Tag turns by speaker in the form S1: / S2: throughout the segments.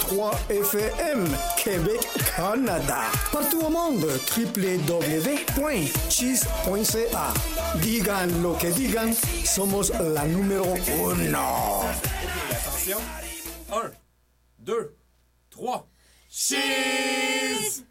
S1: 103 FM, Québec, Canada. Partout au monde, www.cheese.ca. Digan lo que digan, somos la número uno.
S2: Attention. 1, 2, 3. Cheese!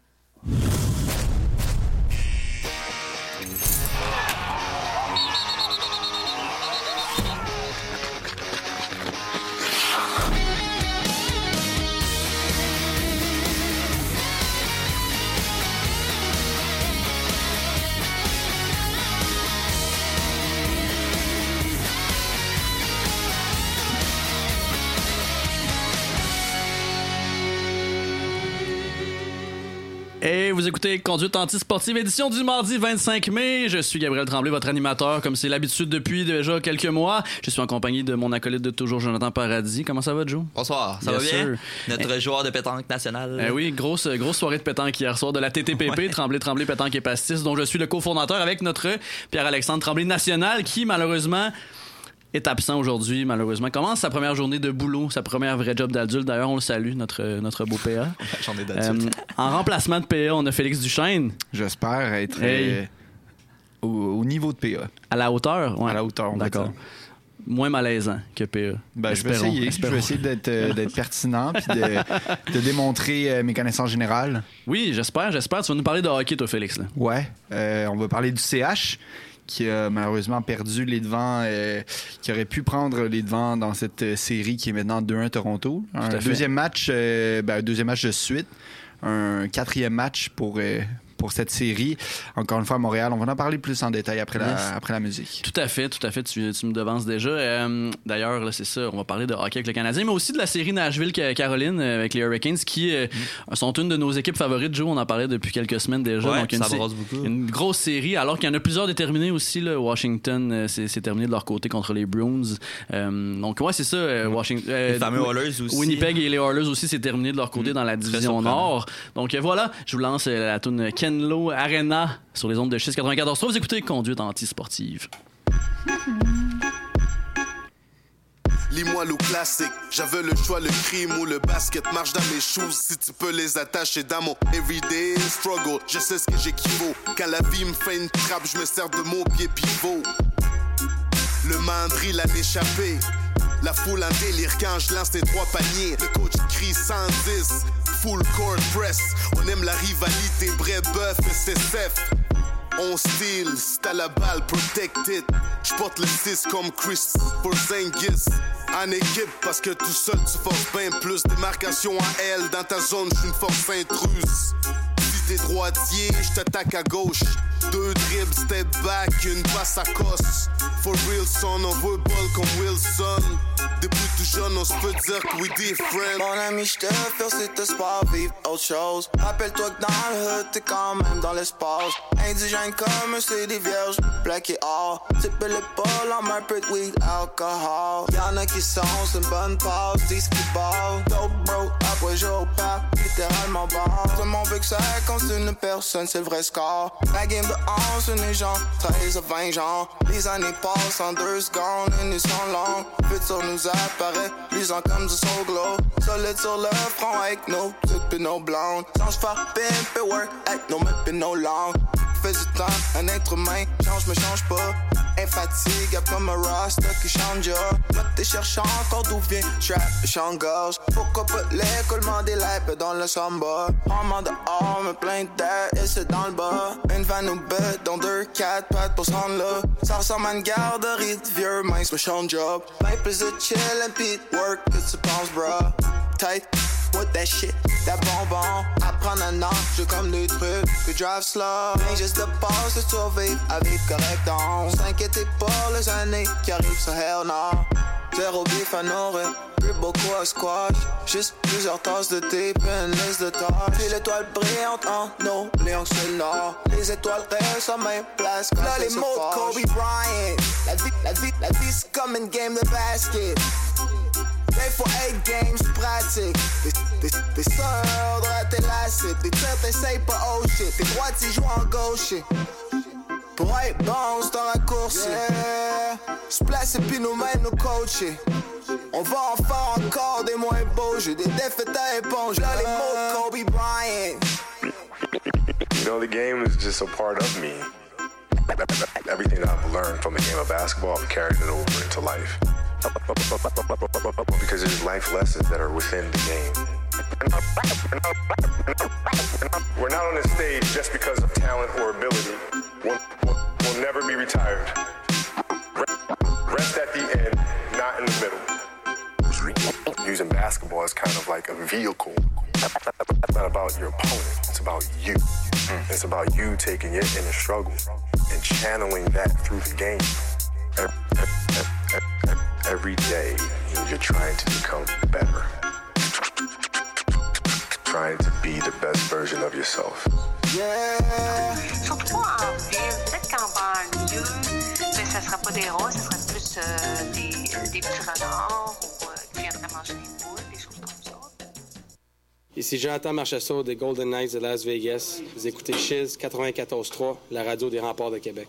S3: Et vous écoutez Conduite antisportive, édition du mardi 25 mai. Je suis Gabriel Tremblay, votre animateur, comme c'est l'habitude depuis déjà quelques mois. Je suis en compagnie de mon acolyte de toujours, Jonathan Paradis. Comment ça va, Joe?
S4: Bonsoir, ça va bien? Notre joueur de pétanque national.
S3: Oui, grosse soirée de pétanque hier soir de la TTPP, Tremblay Pétanque et Pastis, dont je suis le cofondateur avec notre Pierre-Alexandre Tremblay national, qui malheureusement est absent aujourd'hui, malheureusement. Commence sa première journée de boulot, sa première vraie job d'adulte. D'ailleurs, on le salue, notre beau PA.
S4: Journée d'adulte.
S3: En remplacement de PA, on a Félix Duchesne.
S5: J'espère être au niveau de PA.
S3: À la hauteur? Ouais.
S5: À la hauteur, on
S3: d'accord. Moins malaisant que PA.
S5: Je vais essayer d'être pertinent puis de démontrer mes connaissances générales.
S3: Oui, j'espère. Tu vas nous parler de hockey, toi, Félix. Là.
S5: Ouais. On va parler du CH qui a malheureusement perdu les devants, qui aurait pu prendre les devants dans cette série qui est maintenant 2-1 Toronto. Un deuxième match de suite. Un quatrième match pour cette série. Encore une fois, à Montréal. On va en parler plus en détail après la musique.
S3: Tout à fait. Tu me devances déjà. D'ailleurs, là, c'est ça. On va parler de hockey avec le Canadien, mais aussi de la série Nashville-Caroline avec les Hurricanes qui sont une de nos équipes favorites. Joe, on en parlait depuis quelques semaines déjà.
S4: Ouais,
S3: donc
S4: ça brosse beaucoup.
S3: Une grosse série, alors qu'il y en a plusieurs déterminés aussi. Là. Washington, c'est terminé de leur côté contre les Bruins. Donc, ouais, c'est ça. Washington,
S4: les fameux Oilers aussi.
S3: Winnipeg et les Oilers aussi, c'est terminé de leur côté dans la division Nord. Donc, voilà. Je vous lance la toune Ken-Lo Arena sur les ondes de Cheese 94.3. Vous écoutez Conduite antisportive.
S6: Lis-moi le classique, j'avais le choix, le crime ou le basket. Marche dans mes shoes si tu peux les attacher dans mon everyday struggle. Je sais ce que j'équivaut. Quand la vie me fait une trappe, je me sers de mon pied pivot. Le mandril a échappé. La foule en délire quand je lance tes 3 paniers. Le coach crie 110, full court press. On aime la rivalité, Brébeuf et CCF. On style, c'est à la balle, protected. J'porte le 6 comme Chris Porzingis. En équipe, parce que tout seul tu forces bien plus. Démarcation en L, dans ta zone, j'suis une force intruse. Si t'es droitier, j't'attaque à gauche. 2 dribbles, step back, une passe à cosse. For real son, on veut ball comme Wilson. Depuis tout jeune, on se peut dire que we different.
S7: Mon ami, j'te fais c'est te sport, vivre autre chose. Rappelle-toi que dans le hood, t'es quand même dans l'espace. Indigène comme un CD vierge, plaqué or. Type le bol en un peu de weed, alcool. Y'en a qui sont, c'est une bonne passe, disent qu'ils ballent. Dope bro, après jour pas, littéralement ball. Tout le monde veut que ça compte une personne, c'est le vrai score. La game de 11, c'est des gens, 13 à 20 gens. Les années passent en 2 secondes, et nous sont longues. Futur nous apparaît, luisant comme du soul glow. Solide sur le front avec nos petites et nos blondes. Sans se faire pimp et work avec nos meufs et nos langues. Fais du temps, un être humain, change mais change pas. Infatigable comme un rasta qui change ya. Moi t'es cherchant encore d'où vient trap et chant-gorge. Pourquoi pas l'écoulement des lapes dans le samba. En main dehors, me plein d'air et c'est dans le bas. Une van ou bête dont 2-4 pattes pour se rendre là. Ça ressemble à une garderie de vieux mince mais change job. Ben plus de chill and pit work que tu penses bro. Tight. What that shit, that bonbon. Apprendre un an, j'ai comme des trucs que drive slow. Rien juste de passe, de survivre à vivre correct. On s'inquiétait pas les années qui arrivent sur hell no. Zéro bif à nourrir, plus beaucoup à squash. Juste plusieurs tasses de thé, puis une liste de tâches. Puis l'étoile brillante en nos lions sur le nord. Les étoiles restent à même place quand là les mots de Kobe Bryant. La vie c'est comme une game de basket. Play for 8 games, pratique. T'es sûr de rater la cible. T'es sûr t'essayes pas oh shit. T'es droitier joues en gauche. Pour être bon, c'est dans la course. Yeah. J'place et puis nous-mêmes nous coacher. On va en faire encore des moins beaux. J'ai des défaites à éponge. Là, les mots de Kobe Bryant.
S8: You know, the game is just a part of me. Everything that I've learned from the game of basketball, I've carried it over into life. Because there's life lessons that are within the game. We're not on this stage just because of talent or ability. We'll never be retired. Rest at the end, not in the middle. Using basketball as kind of like a vehicle. It's not about your opponent, it's about you. It's about you taking your inner struggle and channeling that through the game. Every day, you're trying to become better. Trying to be the best version of yourself.
S7: Yeah.
S9: Surtout en ville, peut-être qu'en banlieue, ça sera pas des roses, ça sera plus des petits renards ou qui viendraient manger des poules, des choses comme ça.
S10: Ici Jonathan Marchessault des Golden Knights de Las Vegas. Vous écoutez Chiz 94.3, la radio des Remparts de Québec.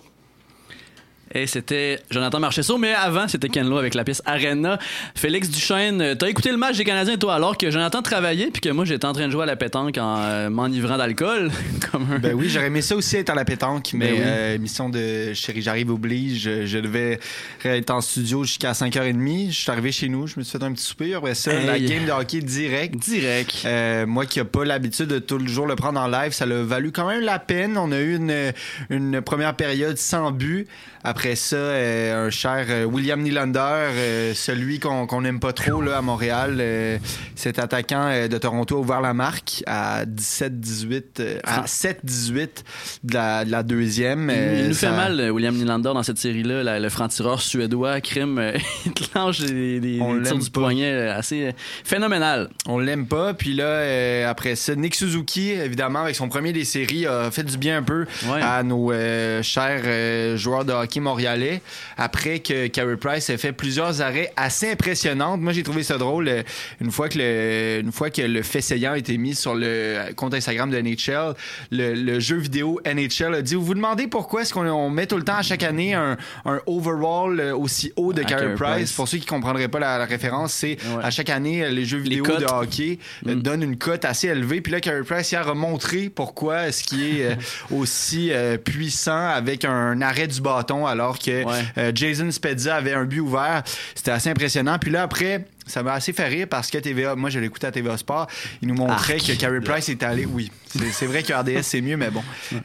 S3: Et c'était Jonathan Marchessault, mais avant, c'était Ken Lo avec la pièce Arena. Félix Duchesne, t'as écouté le match des Canadiens, toi, alors que Jonathan travaillait, puis que moi, j'étais en train de jouer à la pétanque en m'enivrant d'alcool.
S5: Ben oui, j'aurais aimé ça aussi être à la pétanque, mais émission de Chérie, j'arrive oblige. Je devais être en studio jusqu'à 5h30. Je suis arrivé chez nous, je me suis fait un petit souper. Après ça, la game de hockey direct. Moi qui n'ai pas l'habitude de tout le jour le prendre en live, ça l'a valu quand même la peine. On a eu une première période sans but. Après ça, un cher William Nylander, celui qu'on n'aime pas trop là, à Montréal, cet attaquant de Toronto a ouvert la marque à 17-18, à 7-18 de la deuxième.
S3: Il nous fait mal, William Nylander, dans cette série-là. Le franc-tireur suédois, crime, il te lance des tirs du poignet assez phénoménal.
S5: On l'aime pas. Puis là, après ça, Nick Suzuki, évidemment, avec son premier des séries, a fait du bien un peu à nos chers joueurs de hockey montréalais, après que Carey Price ait fait plusieurs arrêts assez impressionnants. Moi, j'ai trouvé ça drôle une fois que le fait saillant a été mis sur le compte Instagram de NHL. Le jeu vidéo NHL a dit, vous vous demandez pourquoi est-ce qu'on met tout le temps à chaque année un overall aussi haut de Carey Price. Pour ceux qui comprendraient pas la référence, c'est à chaque année les jeux vidéo de hockey donnent une cote assez élevée. Puis là, Carey Price hier a montré pourquoi est-ce qu'il est aussi puissant avec un arrêt du bâton alors que Jason Spezza avait un but ouvert. C'était assez impressionnant. Puis là, après, ça m'a assez fait rire parce que TVA, moi je l'écoutais à TVA Sport, il nous montrait que Carey Price était allé. Oui, c'est vrai que RDS c'est mieux, mais bon.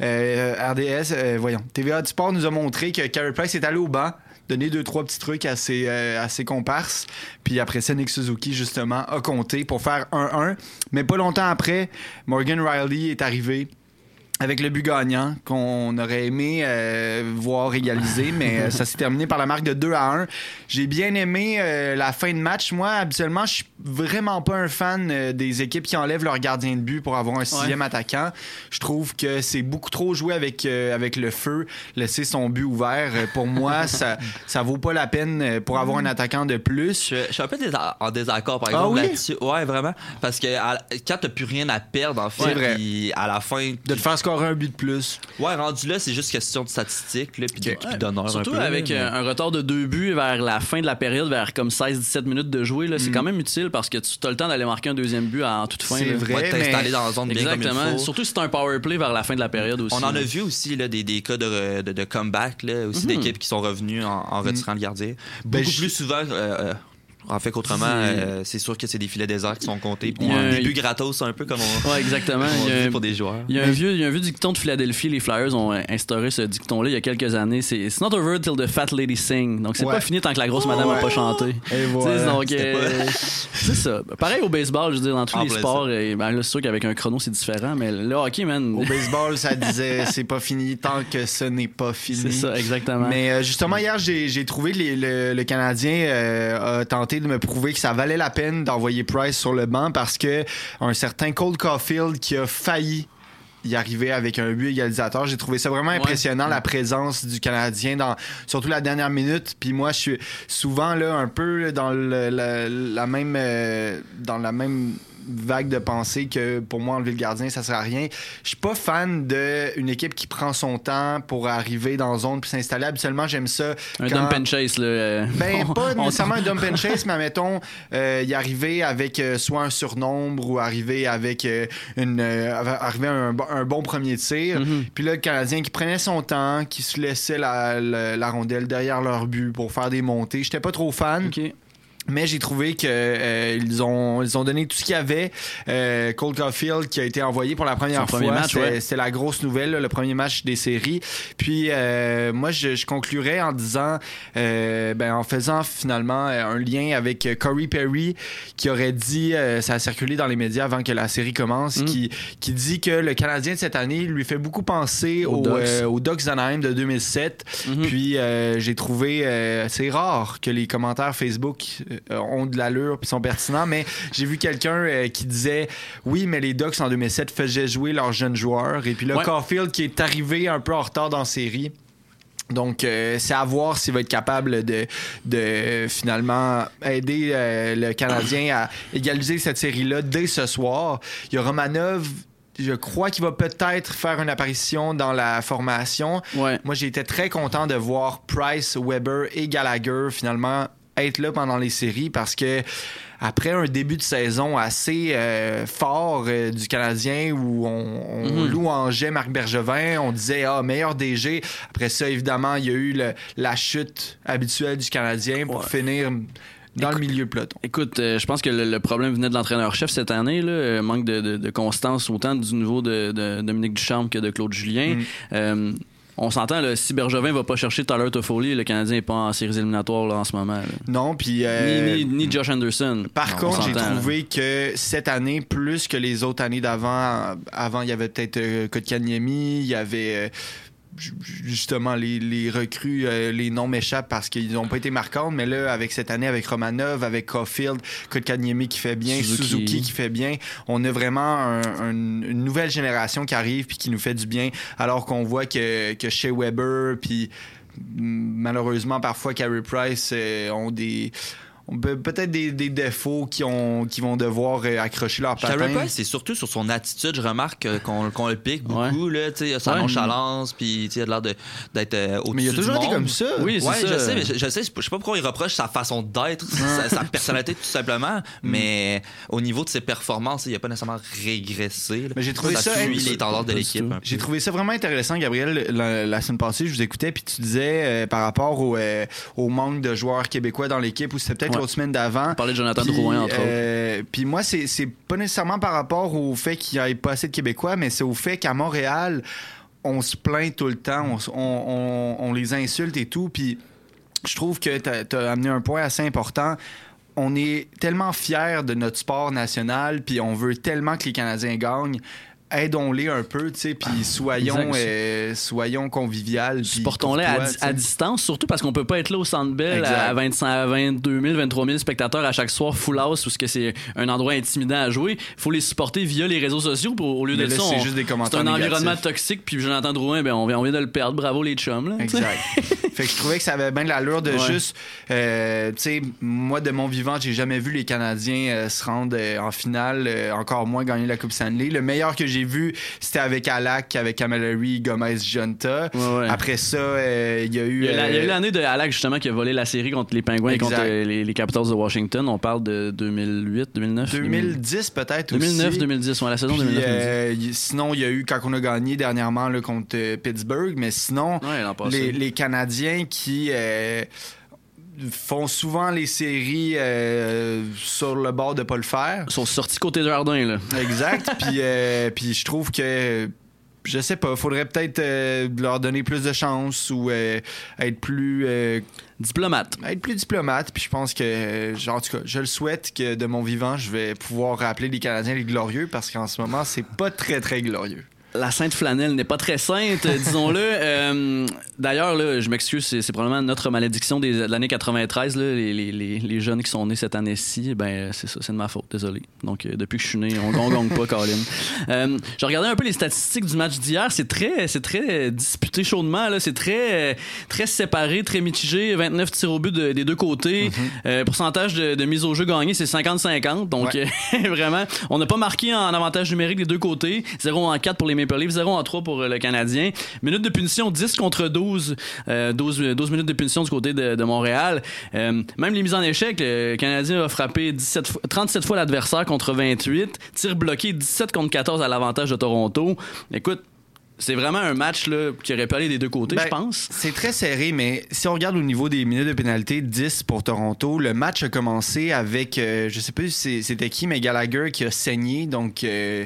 S5: RDS, voyons. TVA Sport nous a montré que Carey Price est allé au banc, donner 2-3 petits trucs à ses comparses. Puis après ça, Nick Suzuki, justement, a compté pour faire 1-1. Mais pas longtemps après, Morgan Rielly est arrivé avec le but gagnant qu'on aurait aimé voir égaliser, mais ça s'est terminé par la marque de 2-1. J'ai bien aimé la fin de match. Moi, habituellement, je suis vraiment pas un fan des équipes qui enlèvent leur gardien de but pour avoir un sixième attaquant. Je trouve que c'est beaucoup trop joué avec le feu, laisser son but ouvert. Pour moi, ça vaut pas la peine pour avoir un attaquant de plus.
S4: Je suis un peu en désaccord, par exemple, là-dessus. Ouais, vraiment. Parce que quand t'as plus rien à perdre, en fait, puis à la fin...
S5: De te faire scorer un but de plus.
S4: Ouais, rendu là, c'est juste question de statistiques, puis d'honneur.
S3: Surtout
S4: un peu,
S3: avec un retard de 2 buts vers la fin de la période, vers comme 16-17 minutes de jouer, là, c'est quand même utile parce que tu as le temps d'aller marquer un deuxième but en toute fin.
S5: C'est vrai,
S4: ouais, t'installer dans la zone bien comme il faut.
S3: Surtout si c'est un power play vers la fin de la période aussi.
S4: On en a vu aussi là, des cas de comeback, là, aussi d'équipes qui sont revenues en retirant le gardien. Beaucoup plus souvent... en fait qu'autrement, c'est sûr que c'est des filets déserts qui sont comptés. Puis des buts gratos, un peu comme on
S3: exactement.
S4: dit pour des joueurs.
S3: Il y a un vieux dicton de Philadelphie. Les Flyers ont instauré ce dicton-là il y a quelques années. C'est « It's not over till the fat lady sing ». Donc, c'est pas fini tant que la grosse madame n'a pas chanté.
S5: Et voilà.
S3: Donc, c'est ça. Pareil au baseball, je veux dire, dans tous les sports. Là, c'est sûr qu'avec un chrono, c'est différent. Mais le hockey, man...
S5: Au baseball, ça disait « c'est pas fini tant que ce n'est pas fini ».
S3: C'est ça, exactement.
S5: Mais justement, hier, j'ai trouvé que le Canadien a tenté de me prouver que ça valait la peine d'envoyer Price sur le banc parce que un certain Cole Caulfield qui a failli y arriver avec un but égalisateur. J'ai trouvé ça vraiment impressionnant, la présence du Canadien surtout la dernière minute. Puis moi, je suis souvent là un peu dans la même vague de pensée que pour moi, enlever le gardien, ça sert à rien. Je suis pas fan d'une équipe qui prend son temps pour arriver dans la zone puis s'installer. Habituellement, j'aime ça.
S3: Un dump and chase, là.
S5: Pas nécessairement un dump and chase, mais mettons, y arriver avec soit un surnombre ou arriver avec arriver un bon premier tir. Puis là, le Canadien qui prenait son temps, qui se laissait la rondelle derrière leur but pour faire des montées. J'étais pas trop fan.
S3: Okay.
S5: Mais j'ai trouvé que ils ont donné tout ce qu'il y avait. Cole Caulfield qui a été envoyé pour la première fois. C'était la grosse nouvelle, là, le premier match des séries. Puis moi, je conclurais en disant, en faisant finalement un lien avec Corey Perry qui aurait dit, ça a circulé dans les médias avant que la série commence, qui dit que le Canadien de cette année lui fait beaucoup penser aux Ducks d'Anaheim de 2007. Puis j'ai trouvé, c'est rare que les commentaires Facebook ont de l'allure puis sont pertinents, mais j'ai vu quelqu'un qui disait oui, mais les Ducks en 2007 faisaient jouer leurs jeunes joueurs, et puis là Caulfield qui est arrivé un peu en retard dans la série. Donc, c'est à voir s'il va être capable de finalement aider le Canadien à égaliser cette série-là dès ce soir. Il y a Romanov. Je crois qu'il va peut-être faire une apparition dans la formation. Ouais. Moi, j'ai été très content de voir Price, Weber et Gallagher finalement être là pendant les séries, parce que après un début de saison assez fort du Canadien où on louangeait Marc Bergevin, on disait meilleur DG. Après ça, évidemment, il y a eu la chute habituelle du Canadien pour finir dans le milieu peloton. Écoute,
S3: je pense que le problème venait de l'entraîneur-chef cette année, là, manque de constance autant du niveau de Dominique Ducharme que de Claude Julien. On s'entend, là, si Bergevin va pas chercher Tyler Toffoli, le Canadien n'est pas en séries éliminatoires là, en ce moment. Là.
S5: Non, puis...
S3: Ni Josh Anderson.
S5: Par contre, j'ai trouvé que cette année, plus que les autres années d'avant, il y avait peut-être Kotkaniemi, il y avait... justement les recrues, les noms m'échappent parce qu'ils n'ont pas été marquants, mais là avec cette année, avec Romanov, avec Caulfield, Kotkaniemi qui fait bien, Suzuki qui fait bien, on a vraiment une nouvelle génération qui arrive puis qui nous fait du bien, alors qu'on voit que Shea Weber puis malheureusement parfois Carey Price ont peut-être des défauts qui vont devoir accrocher leur patin.
S4: Carey Price, c'est surtout sur son attitude. Je remarque qu'on le pique beaucoup. Là, sa nonchalance, puis il a l'air d'être au-dessus.
S5: Mais il a toujours été comme ça.
S4: Oui, c'est ça. Je sais pas pourquoi il reproche sa façon d'être, sa personnalité tout simplement, mais au niveau de ses performances, il n'a pas nécessairement régressé. Là.
S5: Mais j'ai trouvé ça
S4: les tendances de l'équipe.
S5: J'ai trouvé ça vraiment intéressant, Gabriel. La semaine passée, je vous écoutais, puis tu disais par rapport au manque de joueurs québécois dans l'équipe, ou c'était peut-être l'autre semaine d'avant.
S3: On parlait de Jonathan Drouin, entre autres.
S5: Puis moi, c'est pas nécessairement par rapport au fait qu'il n'y ait pas assez de Québécois, mais c'est au fait qu'à Montréal, on se plaint tout le temps, on les insulte et tout. Puis je trouve que t'as amené un point assez important. On est tellement fiers de notre sport national, puis on veut tellement que les Canadiens gagnent. Aidons-les un peu, tu sais, puis soyons conviviales.
S3: Supportons-les à distance, surtout parce qu'on peut pas être là au Centre Bell à 22 000, 23 000 spectateurs à chaque soir, full house, parce que c'est un endroit intimidant à jouer. Il faut les supporter via les réseaux sociaux. Au lieu de ça,
S5: c'est juste des commentaires
S3: c'est un
S5: négatifs.
S3: environnement toxique, puis Jonathan Drouin, on vient de le perdre. Bravo les chums. Là,
S5: exact. Fait que je trouvais que ça avait bien de l'allure de juste... tu sais, moi, de mon vivant, j'ai jamais vu les Canadiens se rendre en finale, encore moins gagner la Coupe Stanley. Le meilleur que j'ai vu, c'était avec Alak, avec Camilleri, Gomez, Jonta. Après ça, il y a eu...
S3: Il y a eu l'année de Alak, justement, qui a volé la série contre les Penguins et contre les Capitals de Washington. On parle de 2008, 2009?
S5: 2010 peut-être
S3: 2009, aussi. 2010, la saison 2009-2010.
S5: Sinon, il y a eu, quand on a gagné dernièrement là, contre Pittsburgh, mais sinon, les Canadiens qui... font souvent les séries sur le bord de pas le faire.
S3: Ils sont sortis côté jardin, là.
S5: Exact. Puis je trouve que, je sais pas, faudrait peut-être leur donner plus de chance ou être plus...
S3: diplomate.
S5: Être plus diplomate. Puis je pense que, en tout cas, je le souhaite que de mon vivant, je vais pouvoir rappeler les Canadiens les glorieux, parce qu'en ce moment, c'est pas très, très glorieux.
S3: La sainte flanelle n'est pas très sainte, disons-le. D'ailleurs, là, je m'excuse, c'est probablement notre malédiction de l'année 93. Là, les jeunes qui sont nés cette année-ci, ben c'est ça, c'est de ma faute, désolé. Donc, depuis que je suis né, on gagne pas, Colin. Je regardais un peu les statistiques du match d'hier. C'est très disputé chaudement. Là. C'est très séparé, très mitigé. 29 tirs au but des deux côtés. Pourcentage de mise au jeu gagnée, c'est 50-50. Donc, vraiment, on n'a pas marqué en avantage numérique des deux côtés. 0-4 pour les Maple Leafs, 0-3 pour le Canadien. Minutes de punition, 10 contre 12. 12 minutes de punition du côté de Montréal. Même les mises en échec, le Canadien a frappé 37 fois l'adversaire contre 28. Tir bloqué, 17 contre 14 à l'avantage de Toronto. Écoute, c'est vraiment un match là, qui aurait pu aller des deux côtés, je pense.
S5: C'est très serré, mais si on regarde au niveau des minutes de pénalité, 10 pour Toronto. Le match a commencé avec, je sais plus c'était qui, mais Gallagher qui a saigné. Donc,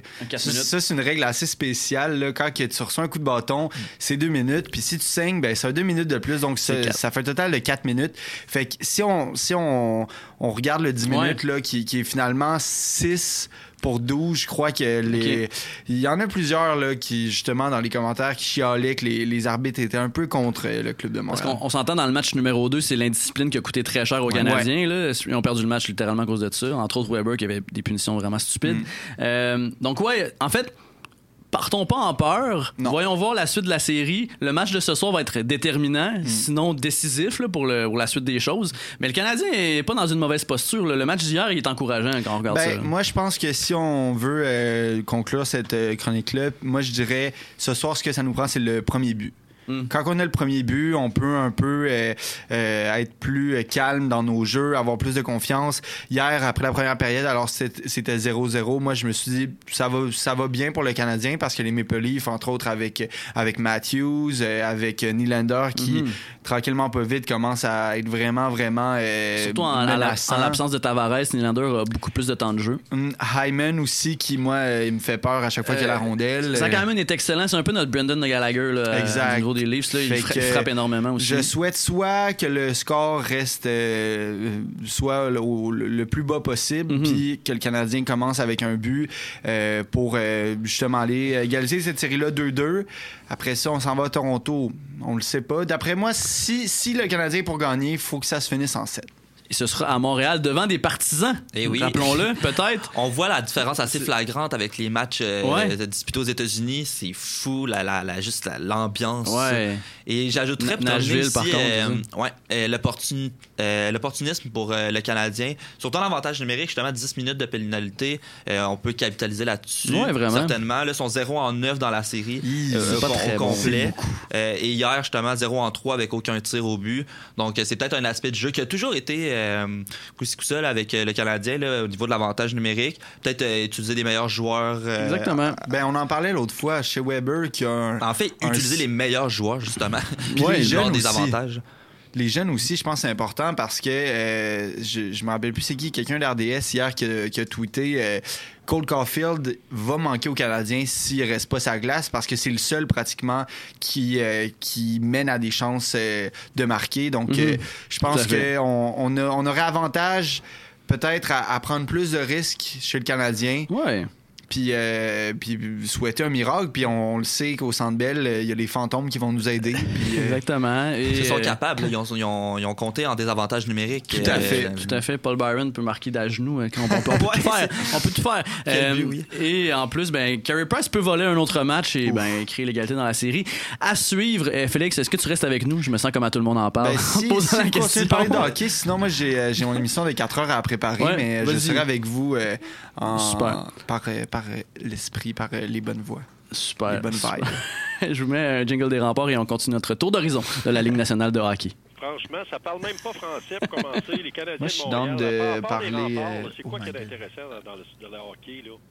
S5: ça, c'est une règle assez spéciale. Là, quand tu reçois un coup de bâton, c'est 2 minutes. Puis si tu saignes, ben, c'est 2 minutes de plus. Donc, ça fait un total de 4 minutes. Fait que si on regarde le 10 minutes, là, qui est finalement 6 pour 12, je crois que il y en a plusieurs là, qui, justement, dans les commentaires, qui chialaient que les arbitres étaient un peu contre le club de Montréal.
S3: Parce qu'on s'entend dans le match numéro 2, c'est l'indiscipline qui a coûté très cher aux Canadiens. Là. Ils ont perdu le match littéralement à cause de ça. Entre autres, Weber qui avait des punitions vraiment stupides. Donc, en fait, partons pas en peur. Non. Voyons voir la suite de la série. Le match de ce soir va être déterminant, sinon décisif là, pour la suite des choses. Mais le Canadien est pas dans une mauvaise posture. Là. Le match d'hier, il est encourageant quand on regarde ça.
S5: Moi, je pense que si on veut conclure cette chronique-là, moi, je dirais, ce soir, ce que ça nous prend, c'est le premier but. Quand on a le premier but, on peut un peu être plus calme dans nos jeux, avoir plus de confiance. Hier, après la première période, alors c'était 0-0, moi je me suis dit ça va bien pour le Canadien parce que les Maple Leafs, entre autres avec Matthews, avec Nylander qui tranquillement pas vite commence à être vraiment surtout en
S3: l'absence de Tavares, Nylander a beaucoup plus de temps de jeu.
S5: Hyman aussi qui moi il me fait peur à chaque fois qu'il y a la rondelle.
S3: Zach Hyman est excellent, c'est un peu notre Brendan de Gallagher là,
S5: exact.
S3: Au niveau des Leafs, là, il frappe énormément aussi.
S5: Je souhaite soit que le score reste soit le plus bas possible, puis que le Canadien commence avec un but pour justement aller égaliser cette série-là 2-2. Après ça, on s'en va à Toronto. On le sait pas. D'après moi, si le Canadien est pour gagner, il faut que ça se finisse en 7.
S3: Et ce sera à Montréal devant des partisans.
S4: Et oui.
S3: Rappelons-le, peut-être.
S4: On voit la différence assez flagrante avec les matchs disputés aux États-Unis. C'est fou, juste l'ambiance.
S3: Ouais.
S4: Et j'ajouterais
S3: Nashville, par contre.
S4: L'opportunisme pour le Canadien. Surtout l'avantage numérique, justement, 10 minutes de pénalité. On peut capitaliser là-dessus.
S3: Ouais, vraiment.
S4: Certainement. Là, ils sont 0-9 dans la série.
S3: C'est pas très
S4: complet. Et hier, justement, 0-3 avec aucun tir au but. Donc, c'est peut-être un aspect du jeu qui a toujours été coup-ci-coup-ça avec le Canadien là, au niveau de l'avantage numérique. Peut-être utiliser des meilleurs joueurs.
S3: Exactement.
S5: On en parlait l'autre fois chez Weber qui a
S4: utiliser les meilleurs joueurs, justement.
S5: Puis les
S4: jeunes
S5: des
S4: aussi. Avantages.
S5: Les jeunes aussi, je pense que c'est important parce que je me rappelle plus c'est qui, quelqu'un d'RDS hier qui a tweeté Cole Caulfield va manquer aux Canadiens s'il reste pas sa glace parce que c'est le seul pratiquement qui mène à des chances de marquer. Donc je pense qu'on aurait avantage peut-être à prendre plus de risques chez le Canadien.
S3: Ouais.
S5: Puis souhaiter un miracle. Puis on le sait qu'au Centre Bell, il y a les fantômes qui vont nous aider. Puis,
S3: exactement. Et
S4: ils sont capables. Ils ont compté en désavantage numérique.
S3: Tout à fait. Tout à fait. Paul Byron peut marquer d'à genoux. On peut tout faire.
S4: Oui.
S3: Et en plus, Carey Price peut voler un autre match et créer l'égalité dans la série. À suivre. Félix, est-ce que tu restes avec nous? Je me sens comme à tout le monde en parle.
S5: Si on continue de parler de hockey, sinon moi j'ai mon émission de 4 heures à préparer, mais je serai avec vous par l'esprit, par les bonnes voix.
S3: Super.
S5: Les bonnes vibes.
S3: Je vous mets un jingle des remparts et on continue notre tour d'horizon de la Ligue nationale de hockey.
S11: Franchement, ça parle même pas français pour commencer. Les Canadiens
S5: moi, je suis dans de parler.
S11: C'est quoi qui est intéressant dans le hockey, là?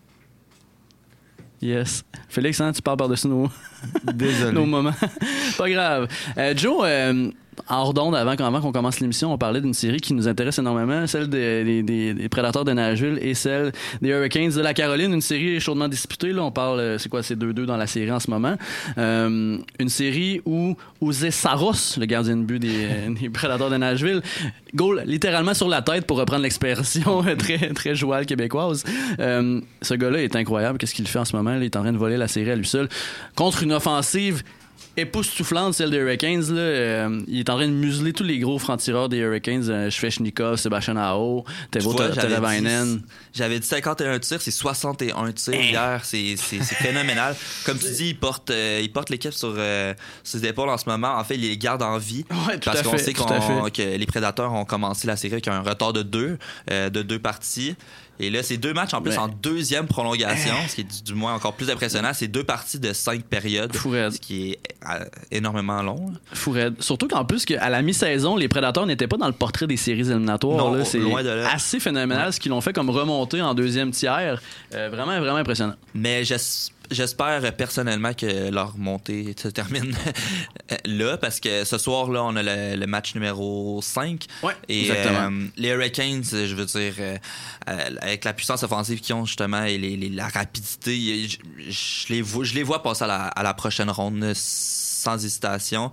S3: Yes. Félix, tu parles par-dessus nos
S5: Désolé.
S3: nos moments. Pas grave. Joe, hors d'onde, avant qu'on commence l'émission, on parlait d'une série qui nous intéresse énormément, celle des Prédateurs de Nashville et celle des Hurricanes de la Caroline, une série chaudement disputée. Là, on parle, c'est 2-2 dans la série en ce moment. Une série où José Saros, le gardien de but des Prédateurs de Nashville, goal littéralement sur la tête, pour reprendre l'expression très, très jouale québécoise. Ce gars-là est incroyable. Qu'est-ce qu'il fait en ce moment? Là, il est en train de voler la série à lui seul contre une offensive époustouflante, celle des Hurricanes. Là, il est en train de museler tous les gros francs-tireurs des Hurricanes. Svechnikov, Sébastien Aho, Teuvo Teravainen.
S4: J'avais dit 51 tirs, c'est 61 tirs hier. C'est phénoménal. Comme tu dis, il porte l'équipe sur ses épaules en ce moment. En fait, il les garde en vie.
S3: Ouais,
S4: parce qu'on sait que les Prédateurs ont commencé la série avec un retard de deux parties. Et là, c'est 2 matchs en plus en deuxième prolongation, ce qui est du moins encore plus impressionnant. C'est 2 parties de 5 périodes, ce qui est énormément long.
S3: Fou raide. Surtout qu'en plus, à la mi-saison, les Prédateurs n'étaient pas dans le portrait des séries éliminatoires.
S4: Non,
S3: là. C'est
S4: loin de là.
S3: Assez phénoménal ce qu'ils l'ont fait comme remontée en deuxième tiers. Vraiment, vraiment impressionnant.
S4: Mais j'espère personnellement que leur montée se termine là, parce que ce soir-là, on a le match numéro 5.
S3: Ouais,
S4: et les Hurricanes, je veux dire, avec la puissance offensive qu'ils ont justement et la rapidité, je les vois passer à la prochaine ronde sans hésitation.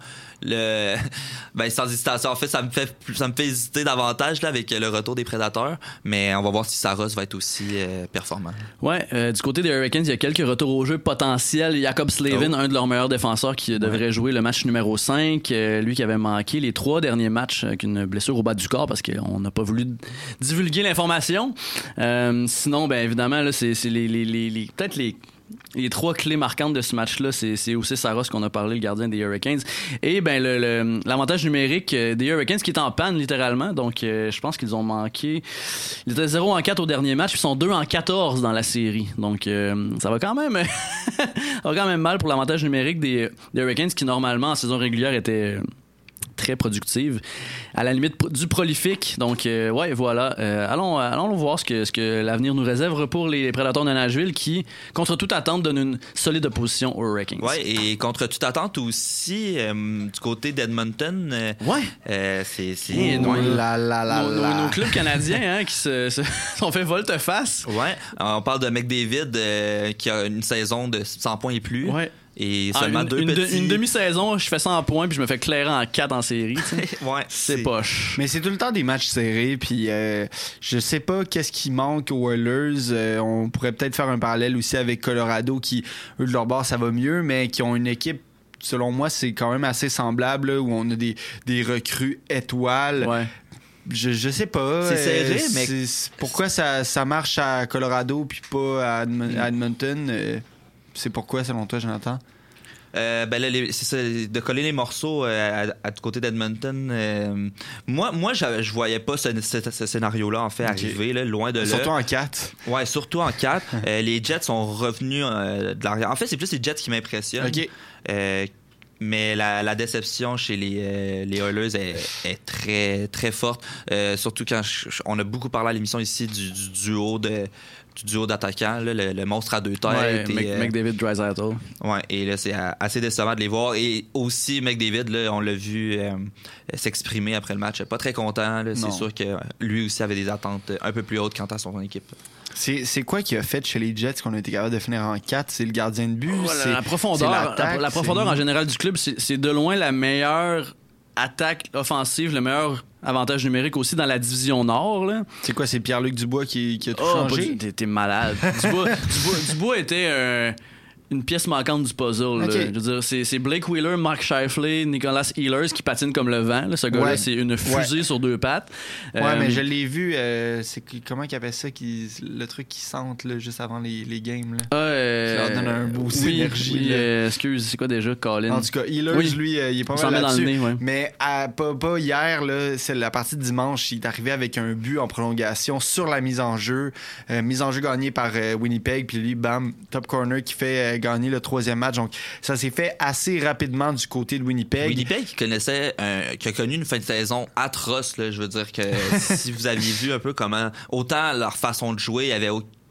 S4: Sans hésitation, en fait, ça me fait hésiter davantage là, avec le retour des Prédateurs, mais on va voir si Saros va être aussi performant.
S3: Ouais, du côté des Hurricanes, il y a quelques retours au jeu potentiels. Jacob Slavin, un de leurs meilleurs défenseurs, qui devrait jouer le match numéro 5, lui qui avait manqué les 3 derniers matchs avec une blessure au bas du corps parce qu'on n'a pas voulu divulguer l'information. Sinon, évidemment, là, c'est peut-être les 3 clés marquantes de ce match-là, c'est aussi Saros qu'on a parlé, le gardien des Hurricanes. Et l'avantage numérique des Hurricanes qui est en panne littéralement. Donc, je pense qu'ils ont manqué. Ils étaient 0-4 au dernier match, puis ils sont 2-14 dans la série. Donc, ça va quand même, mal pour l'avantage numérique des Hurricanes qui normalement en saison régulière étaient très productive, à la limite du prolifique. Donc, voilà. Allons voir ce que l'avenir nous réserve pour les Prédateurs de Nashville qui, contre toute attente, donnent une solide opposition aux Hurricanes.
S4: Oui, et contre toute attente aussi, du côté d'Edmonton, c'est...
S3: Nos clubs canadiens qui se sont fait volte-face.
S4: Ouais, on parle de McDavid qui a une saison de 100 points et plus. Ouais. Et seulement
S3: une demi-saison, je fais 100 points puis je me fais clairer en 4 en série.
S4: Ouais,
S3: c'est poche.
S5: Mais c'est tout le temps des matchs serrés, puis je sais pas qu'est-ce qui manque aux Oilers. On pourrait peut-être faire un parallèle aussi avec Colorado qui, eux de leur bord, ça va mieux, mais qui ont une équipe, selon moi, c'est quand même assez semblable, là, où on a des recrues étoiles. Ouais. Je sais pas.
S4: C'est serré, mais...
S5: pourquoi ça marche à Colorado puis pas à Edmonton? C'est pourquoi, selon toi, Jonathan?
S4: Là, c'est ça, de coller les morceaux du côté d'Edmonton. Moi, je voyais pas ce scénario-là, en fait, arriver, là, loin de là.
S5: Surtout en 4.
S4: Ouais, surtout en 4. Les Jets sont revenus de l'arrière. En fait, c'est plus les Jets qui m'impressionnent.
S5: OK.
S4: Mais la déception chez les Oilers est très, très forte. Surtout quand on a beaucoup parlé à l'émission ici du duo d'attaquants, là, le monstre à 2 têtes.
S3: McDavid, Draisaitl.
S4: Ouais, et là, c'est assez décevant de les voir. Et aussi, McDavid, là, on l'a vu s'exprimer après le match. Pas très content. Là, c'est sûr que lui aussi avait des attentes un peu plus hautes quant à son équipe.
S5: C'est quoi qui a fait chez les Jets qu'on a été capable de finir en 4? C'est le gardien de but?
S3: La profondeur. La profondeur en général du club, c'est de loin la meilleure attaque offensive, le meilleur avantage numérique aussi dans la division Nord. Là.
S5: C'est quoi, c'est Pierre-Luc Dubois qui a tout changé?
S3: T'es malade. Dubois était une pièce manquante du puzzle. Okay. Je veux dire, c'est Blake Wheeler, Mark Scheifele, Nicolas Ehlers qui patinent comme le vent. Là. Ce gars-là, c'est une fusée sur 2 pattes.
S5: Mais je l'ai vu. Comment ils appellent ça? Le truc qui sente là, juste avant les games. Là. Qui leur donne un beau synergie.
S3: Excuse, c'est quoi déjà, Colin?
S5: En tout cas, Ehlers, lui, il est pas mal là-dessus. Dans le nez, mais pas hier, là, c'est la partie de dimanche. Il est arrivé avec un but en prolongation sur la mise en jeu. Mise en jeu gagnée par Winnipeg. Puis lui, bam, top corner qui fait gagner le 3e match. Donc, ça s'est fait assez rapidement du côté de Winnipeg.
S4: Winnipeg qui a connu une fin de saison atroce. Là, je veux dire que si vous aviez vu un peu comment... Autant leur façon de jouer, il y avait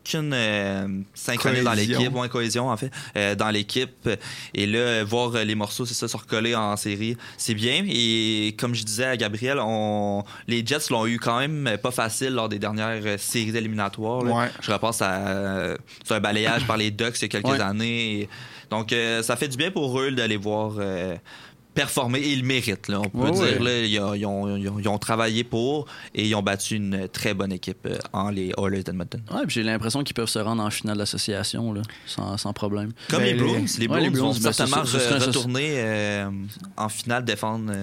S4: aucune synchronie dans l'équipe, moins cohésion en fait, dans l'équipe. Et là, voir les morceaux, c'est ça, se recoller en série, c'est bien. Et comme je disais à Gabriel, les Jets l'ont eu quand même pas facile lors des dernières séries éliminatoires.
S5: Ouais.
S4: Je repense à un balayage par les Ducks il y a quelques années. Donc, ça fait du bien pour eux d'aller voir performer, et ils le méritent. Là, on peut dire, là, ils ont travaillé pour, et ils ont battu une très bonne équipe les Oilers d'Edmonton.
S3: Ouais, puis j'ai l'impression qu'ils peuvent se rendre en finale d'association là, sans problème.
S4: Comme les Bruins. Les Bruins vont certainement
S3: retourner
S4: en finale, défendre...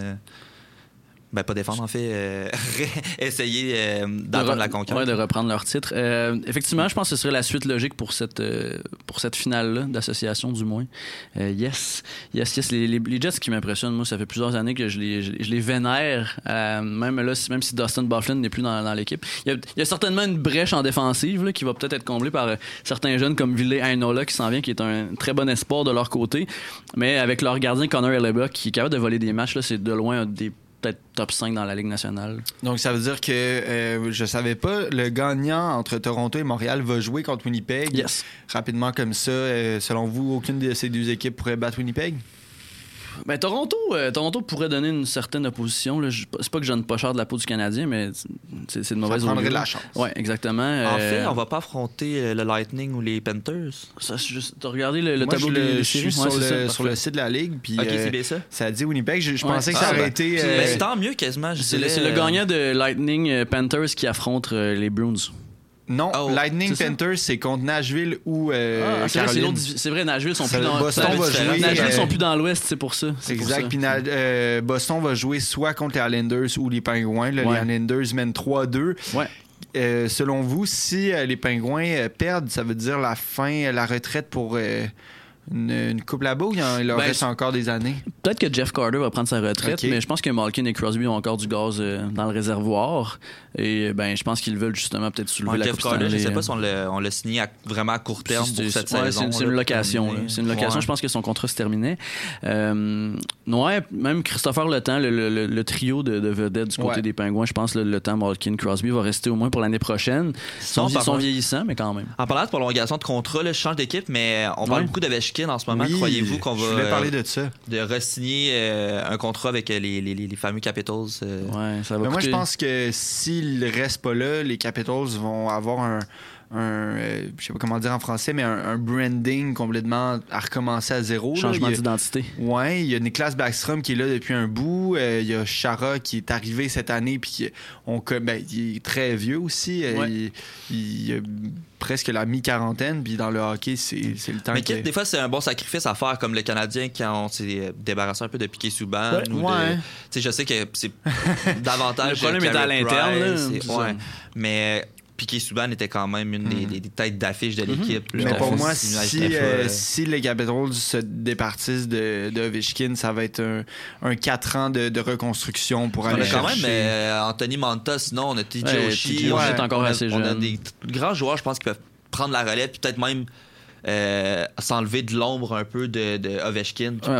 S4: pas défendre, en fait, essayer d'attendre la conquête.
S3: Oui, de reprendre leur titre. Effectivement, je pense que ce serait la suite logique pour cette finale-là, d'association du moins. Yes. Les Jets qui m'impressionnent, moi, ça fait plusieurs années que je les vénère, même si Dustin Byfuglien n'est plus dans l'équipe. Il y a certainement une brèche en défensive là, qui va peut-être être comblée par certains jeunes comme Ville Heinola qui s'en vient, qui est un très bon espoir de leur côté. Mais avec leur gardien Connor Hellebuyck qui est capable de voler des matchs, là, c'est de loin un des peut-être top 5 dans la Ligue nationale.
S5: Donc, ça veut dire que je savais pas, le gagnant entre Toronto et Montréal va jouer contre Winnipeg.
S3: Yes.
S5: Rapidement comme ça. Selon vous, aucune de ces deux équipes pourrait battre Winnipeg?
S3: Ben, Toronto pourrait donner une certaine opposition. Là. C'est pas que je donne pas cher de la peau du Canadien, mais c'est de mauvaise
S5: augure. Ça prendrait de la chance.
S3: Oui, exactement.
S4: En fait, on va pas affronter le Lightning ou les Panthers.
S3: T'as regardé le tableau des séries?
S5: Sur le site de la Ligue. Puis,
S4: c'est bien ça.
S5: Ça dit Winnipeg. Je pensais que ça aurait été...
S4: C'est tant mieux quasiment.
S3: C'est le gagnant de Lightning Panthers qui affronte les Bruins.
S5: Non, Lightning Panthers, c'est contre Nashville ou Caroline.
S3: C'est vrai, Nashville sont plus dans
S5: Boston va jouer.
S3: Nashville sont plus dans l'Ouest, c'est pour ça.
S5: Exact. Puis Boston va jouer soit contre les Islanders ou les Penguins. Là, les Islanders mènent 3-2.
S3: Ouais.
S5: Selon vous, si les Penguins perdent, ça veut dire la fin, la retraite pour une coupe là-bas ou il leur reste encore des années?
S3: Peut-être que Jeff Carter va prendre sa retraite, mais je pense que Malkin et Crosby ont encore du gaz dans le réservoir. Et je pense qu'ils veulent justement peut-être soulever la Coupe Stanley.
S4: Je ne sais pas si on l'a signé vraiment à court terme pour cette saison.
S3: C'est une location. C'est une location. Je pense que son contrat se terminait. Même Christopher Le Temps, le trio de vedettes du côté des Pingouins, je pense que Le Temps, Malkin, Crosby va rester au moins pour l'année prochaine. Ils sont vieillissants, mais quand même.
S4: En parlant de prolongation de contrat, là, je change d'équipe, mais on parle beaucoup d'Ovechkin en ce moment. Croyez-vous qu'on va...
S5: Je voulais parler de ça.
S4: De re-signer un contrat avec les fameux Capitals?
S3: Ça va
S5: moi, je pense que s'il reste pas là, les Capitals vont avoir je sais pas comment dire en français, mais un branding complètement à recommencer à zéro.
S3: Changement d'identité.
S5: Ouais, il y a Niklas Backstrom qui est là depuis un bout. Il y a Chara qui est arrivé cette année, puis il est très vieux aussi. Il a presque la mi-quarantaine, puis dans le hockey, c'est le temps.
S4: Mais des fois, c'est un bon sacrifice à faire, comme le Canadien quand on s'est débarrassé un peu de Piquet Souban. Je sais que c'est davantage.
S3: Le problème est à l'interne.
S4: Mais Piquet Souban était quand même une des têtes d'affiche de l'équipe.
S5: Mais pour moi, si les Capitals se départissent de Ovechkin, ça va être un 4 ans de reconstruction pour aller chercher.
S4: On a quand même Anthony Manta, sinon on a TJ Oshie.
S3: On est encore assez jeune.
S4: On a des grands joueurs, je pense, qui peuvent prendre la relève, puis peut-être même s'enlever de l'ombre un peu de Ovechkin. Tout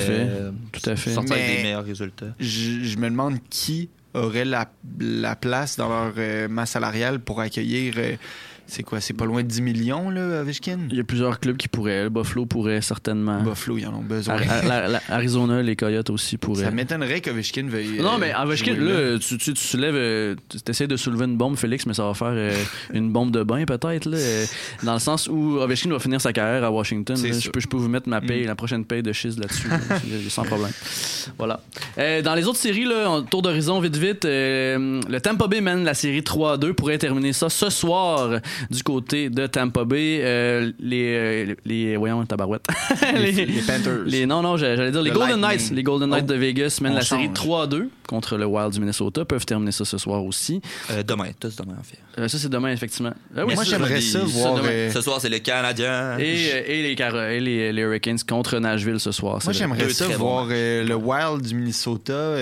S3: à fait.
S4: Sortir avec des meilleurs résultats.
S5: Je me demande qui aurait la place dans leur masse salariale pour accueillir c'est quoi, c'est pas loin de 10 millions là, Ovechkin? Il
S3: y a plusieurs clubs qui pourraient. Buffalo pourrait certainement.
S5: Buffalo, ils en ont besoin.
S3: Arizona, les Coyotes aussi pourraient.
S5: Ça m'étonnerait qu'Ovechkin veuille.
S3: Non, mais Ovechkin, là, tu soulèves. Tu essaies de soulever une bombe, Félix, mais ça va faire une bombe de bain peut-être. Là, dans le sens où Ovechkin va finir sa carrière à Washington. Là, je peux vous mettre ma paye, la prochaine paye de Chiz là-dessus. Sans problème. Voilà. Dans les autres séries, là, tour d'horizon, vite. Le Tampa Bay mène la série 3-2. Pourrait terminer ça ce soir. Du côté de Tampa Bay, voyons, tabarouette.
S5: les Panthers.
S3: Non, j'allais dire les Golden
S5: Lightning.
S3: Knights. Les Golden Knights de Vegas mènent la série 3-2 contre le Wild du Minnesota. Peuvent terminer ça ce soir aussi.
S4: Demain en fait.
S3: Ça, c'est demain, effectivement.
S5: Moi, j'aimerais ça voir.
S4: Ce soir, c'est les Canadiens.
S3: Et les Hurricanes contre Nashville ce soir.
S5: Moi, j'aimerais ça voir le Wild du Minnesota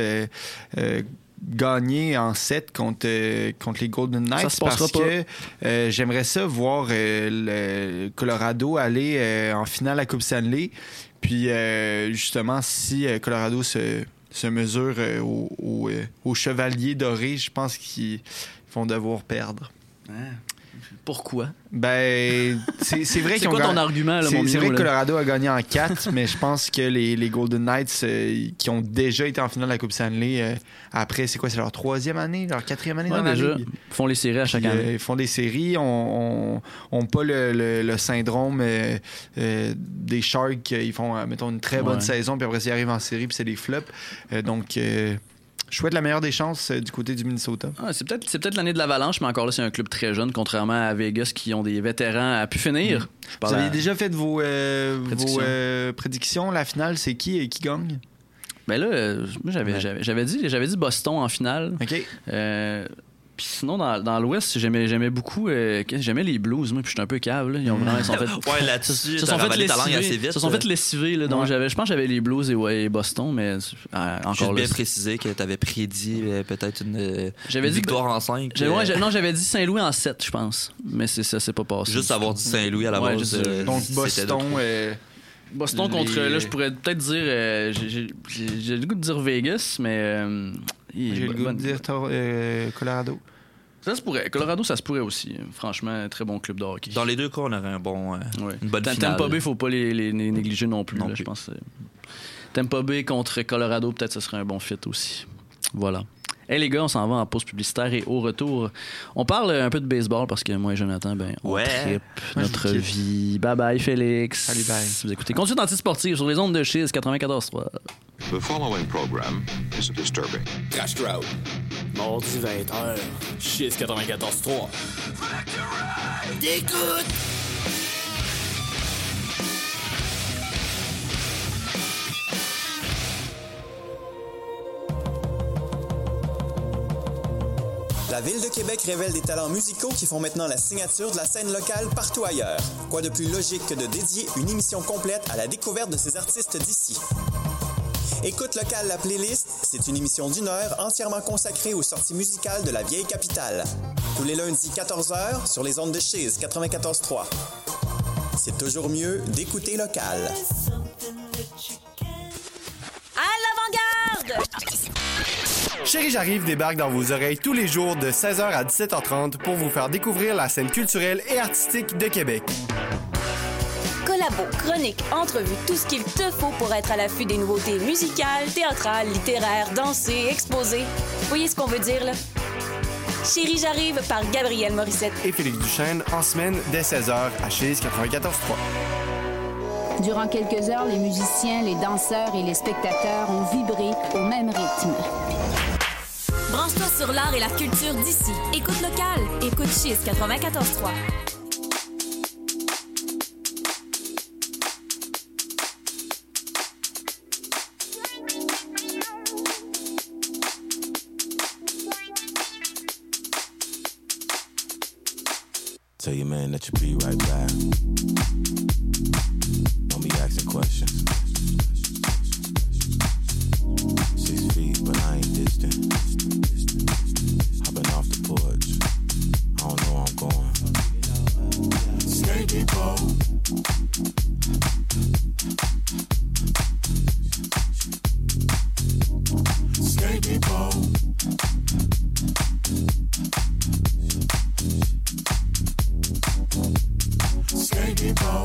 S5: gagner en 7 contre les Golden Knights parce que j'aimerais ça voir le Colorado aller en finale à Coupe Stanley. Puis justement, si Colorado se mesure au Chevalier doré, je pense qu'ils vont devoir perdre.
S3: Pourquoi?
S5: Ben, c'est vrai
S3: c'est quoi ton argument, là, mon
S5: C'est vrai que
S3: là?
S5: Colorado a gagné en 4, mais je pense que les Golden Knights, qui ont déjà été en finale de la Coupe Stanley, après, c'est quoi? C'est leur 3e année, leur 4e année dans la
S3: déjà,
S5: Ligue?
S3: Ils font les séries à chaque année.
S5: Ils font des séries, on pas le syndrome des Sharks, ils font, mettons, une très bonne saison, puis après, ils arrivent en série, puis c'est des flops. Donc... je souhaite la meilleure des chances du côté du Minnesota.
S3: Ah, c'est peut-être l'année de l'Avalanche, mais encore là, c'est un club très jeune, contrairement à Vegas qui ont des vétérans à pu finir.
S5: Vous avez déjà fait vos prédictions. La finale, c'est qui et qui gagne?
S3: Ben là, moi, j'avais dit Boston en finale.
S5: OK.
S3: Puis sinon, dans l'Ouest, j'aimais beaucoup... j'aimais les Blues, moi, puis j'étais un peu cave. Là. Ils sont fait...
S4: Ouais, là-dessus,
S3: se sont fait lessiver. Là, donc, je pense que j'avais les Blues et Boston, mais encore
S4: juste
S3: là...
S4: bien précisé que tu avais prédit peut-être une victoire en 5.
S3: Non, j'avais dit Saint-Louis en 7, je pense. Mais ça s'est pas passé.
S4: Juste avoir dit Saint-Louis à la base.
S5: Donc,
S3: Boston contre... Là, je pourrais peut-être dire... j'ai le goût de dire Vegas, mais...
S5: j'ai le goût de dire Colorado.
S3: Ça se pourrait. Colorado, ça se pourrait aussi. Franchement, très bon club de hockey.
S4: Dans les deux cas, on aurait une bonne finale.
S3: Tampa Bay, il ne faut pas les négliger non plus. Je pense. Tampa Bay contre Colorado, peut-être ce serait un bon fit aussi. Voilà. Hey les gars, on s'en va en pause publicitaire et au retour, on parle un peu de baseball parce que moi et Jonathan, on trippe notre vie. Bye bye Félix.
S5: Salut, bye.
S3: Vous écoutez Conduite antisportive sur les ondes de Chiz 94.3.
S12: The following program is disturbing.
S2: Crash Crowd. Mardi 20h. Chiz 94.3.
S13: T'écoutes!
S14: La Ville de Québec révèle des talents musicaux qui font maintenant la signature de la scène locale partout ailleurs. Quoi de plus logique que de dédier une émission complète à la découverte de ces artistes d'ici? Écoute local la playlist, c'est une émission d'1 heure entièrement consacrée aux sorties musicales de la vieille capitale. Tous les lundis 14h sur les ondes de Chiz 94.3. C'est toujours mieux d'écouter local.
S13: À l'avant-garde!
S15: Chérie J'arrive débarque dans vos oreilles tous les jours de 16h à 17h30 pour vous faire découvrir la scène culturelle et artistique de Québec.
S16: Collabo, chroniques, entrevues, tout ce qu'il te faut pour être à l'affût des nouveautés musicales, théâtrales, littéraires, dansées, exposées. Voyez ce qu'on veut dire, là? Chérie J'arrive par Gabrielle Morissette.
S15: Et Félix Duchesne en semaine dès 16h à Chiz 94.3.
S17: Durant quelques heures, les musiciens, les danseurs et les spectateurs ont vibré au même rythme.
S16: Branche-toi sur l'art et la culture d'ici. Écoute local. Écoute Chiz 94.3.
S18: Tell your man that you'll be right back. Don't be asking questions. 6 feet, but I ain't distant. Hopping off the porch. I don't know where I'm going. Stay people. Stay people. Stay people.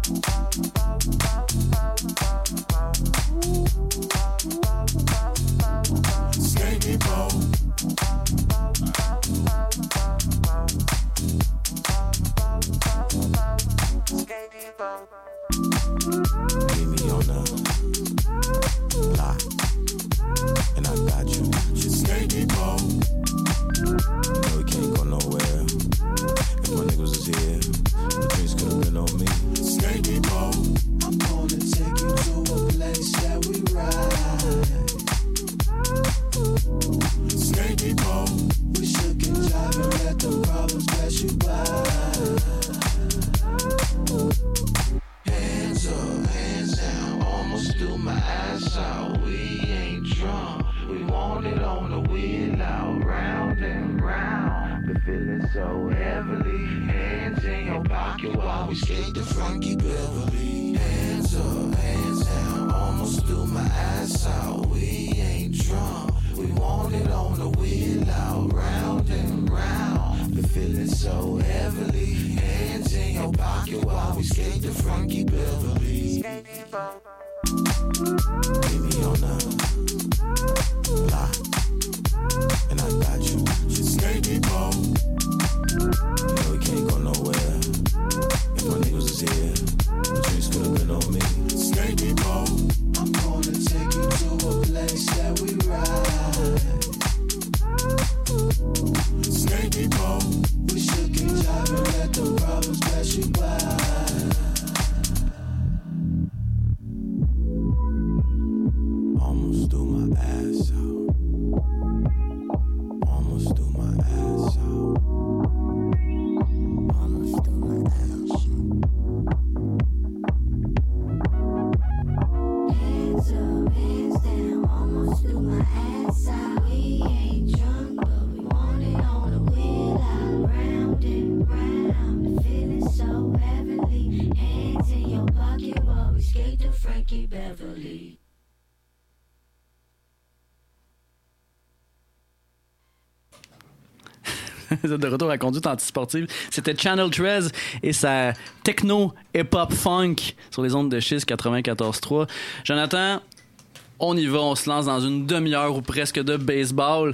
S18: Stay people. Meet me on the block, and I got you. Stay people. No, we can't go nowhere. If my niggas was here, the drinks could have been on me. Stay people. I'm gonna take you to a place that we ride. Stay people. We should get drive and let the problems pass you by. Hands up, hands down, almost threw my ass out. We ain't drunk, we want it on the wheel out, round and round. Been feeling so heavily. Hands in your pocket while we skate to Frankie Beverly. Hands up, hands down, almost threw my ass out. We ain't drunk, we want it on the wheel out, round and round. Been feeling so heavily. Hands in your pocket while we skate the Frankie Beverly. Baby on the block, and I got you. Skate depot. You know we can't go nowhere. If my niggas was here, the drinks could've been on me. Skate depot. I'm gonna take you to a place that we ride. Skate depot. We should keep driving, let the problems pass you by. Almost threw my ass out. Almost threw my ass out. Almost threw my ass out. Hands up, hands down. Almost threw my ass out. We ain't drunk, but we want it on the wheel out. Round and round, the feeling so heavenly. Hands in your pocket while we skate to Frankie Beverly.
S3: De retour à conduite antisportive, c'était Channel 13 et sa techno hip-hop funk sur les ondes de Chiz 94.3. Jonathan, on y va, on se lance dans une demi-heure ou presque de baseball.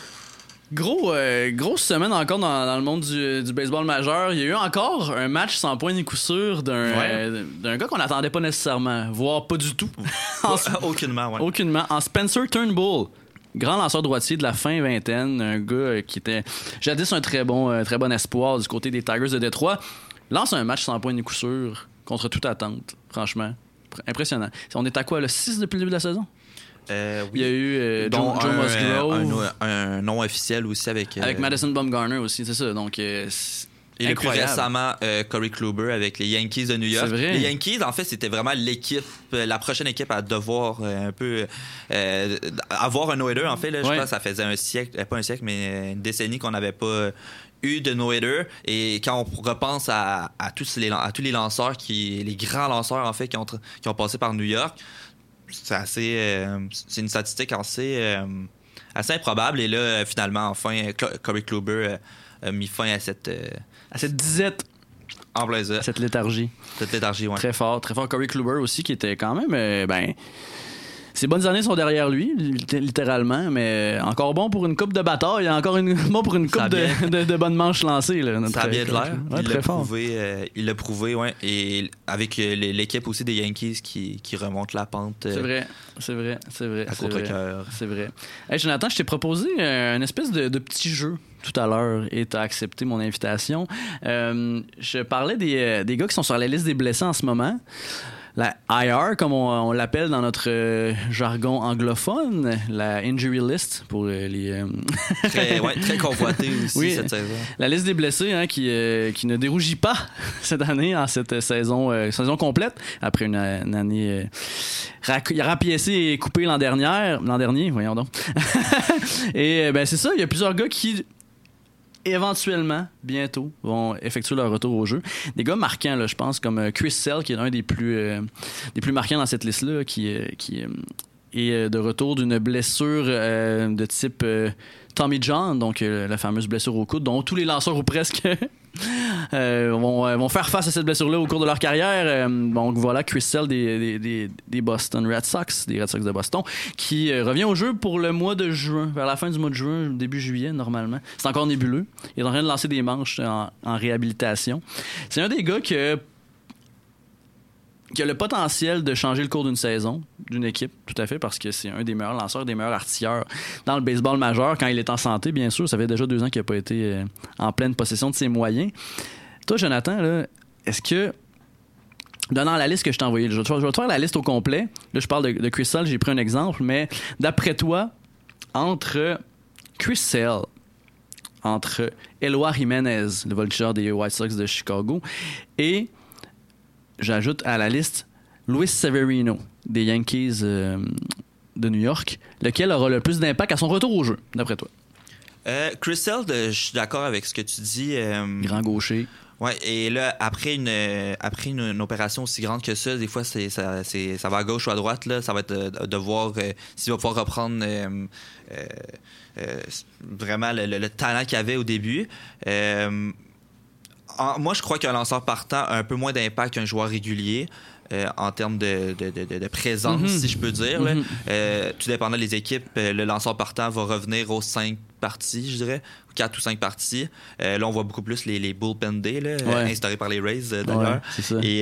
S3: Grosse semaine encore dans le monde du baseball majeur. Il y a eu encore un match sans point ni coup sûr d'un gars qu'on n'attendait pas nécessairement, voire pas du tout.
S4: Aucunement, ouais.
S3: Aucunement. En Spencer Turnbull, grand lanceur droitier de la fin vingtaine, un gars qui était jadis un très bon espoir du côté des Tigers de Détroit, lance un match sans point ni coup sûr contre toute attente. Franchement, impressionnant. On est à quoi, le 6 depuis le début de la saison?
S4: Oui.
S3: Il y a eu Joe Musgrove.
S4: Un nom officiel aussi avec
S3: Madison Bumgarner aussi, c'est ça. Donc,
S4: et le plus récemment, Corey Kluber avec les Yankees de New York.
S3: C'est vrai.
S4: Les Yankees, en fait, c'était vraiment l'équipe, la prochaine équipe à devoir un peu avoir un no-hitter. En fait, là, je pense que ça faisait un siècle, pas un siècle, mais une décennie qu'on n'avait pas eu de no-hitter. Et quand on repense à tous les lanceurs, les grands lanceurs, en fait, qui ont passé par New York, c'est une statistique assez improbable. Et là, finalement, enfin, Corey Kluber a mis fin à cette
S3: disette.
S4: En blazer.
S3: Cette léthargie.
S4: Ouais.
S3: Très fort. Corey Kluber aussi, qui était quand même, ses bonnes années sont derrière lui, littéralement, mais encore bon pour une coupe de bataille, encore bon pour une coupe de bonnes manches lancées. Là,
S4: ça a bien de l'air.
S3: Ouais,
S4: il l'a prouvé, ouais. Et avec l'équipe aussi des Yankees qui remonte la pente.
S3: C'est vrai.
S4: À contre-cœur.
S3: C'est vrai. Hey, Jonathan, je t'ai proposé un espèce de petit jeu tout à l'heure et tu as accepté mon invitation. Je parlais des gars qui sont sur la liste des blessés en ce moment. La IR, comme on l'appelle dans notre jargon anglophone, la injury list pour les...
S4: très convoité aussi cette saison.
S3: La liste des blessés qui ne dérougit pas cette année, en cette saison complète, après une année rapiécée et coupée l'an dernier, voyons donc. Et c'est ça, il y a plusieurs gars qui... éventuellement, bientôt, vont effectuer leur retour au jeu. Des gars marquants, là, je pense, comme Chris Sale, qui est un des plus marquants dans cette liste-là, qui est de retour d'une blessure de type Tommy John, donc la fameuse blessure au coude, dont tous les lanceurs ou presque vont faire face à cette blessure-là au cours de leur carrière. Donc voilà, Chris Sale des Boston Red Sox, des Red Sox de Boston, qui revient au jeu pour le mois de juin, vers la fin du mois de juin, début juillet normalement. C'est encore nébuleux. Il est en train de lancer des manches en réhabilitation. C'est un des gars qui a le potentiel de changer le cours d'une saison, d'une équipe, tout à fait, parce que c'est un des meilleurs lanceurs, des meilleurs artilleurs dans le baseball majeur, quand il est en santé, bien sûr. Ça fait déjà 2 ans qu'il n'a pas été en pleine possession de ses moyens. Toi, Jonathan, là, est-ce que, donnant la liste que je t'ai envoyée, je vais te faire la liste au complet. Là, je parle de Chris Sale, j'ai pris un exemple, mais d'après toi, entre Chris Sale, entre Eloy Jiménez, le voltigeur des White Sox de Chicago, et j'ajoute à la liste Luis Severino des Yankees de New York, lequel aura le plus d'impact à son retour au jeu, d'après toi?
S4: Chris Sale, je suis d'accord avec ce que tu dis.
S3: Grand gaucher.
S4: Ouais, et là, après une opération aussi grande que ça, des fois, ça va à gauche ou à droite, là. Ça va être de voir s'il va pouvoir reprendre vraiment le talent qu'il avait au début. Moi, je crois qu'un lanceur partant a un peu moins d'impact qu'un joueur régulier. En termes de présence, si je peux dire. Tout dépendant des équipes, le lanceur partant va revenir aux 5 parties, je dirais, 4 ou 5 parties. Là, on voit beaucoup plus les bullpen days, instaurés par les Rays, d'ailleurs.
S3: C'est ça.
S4: Et,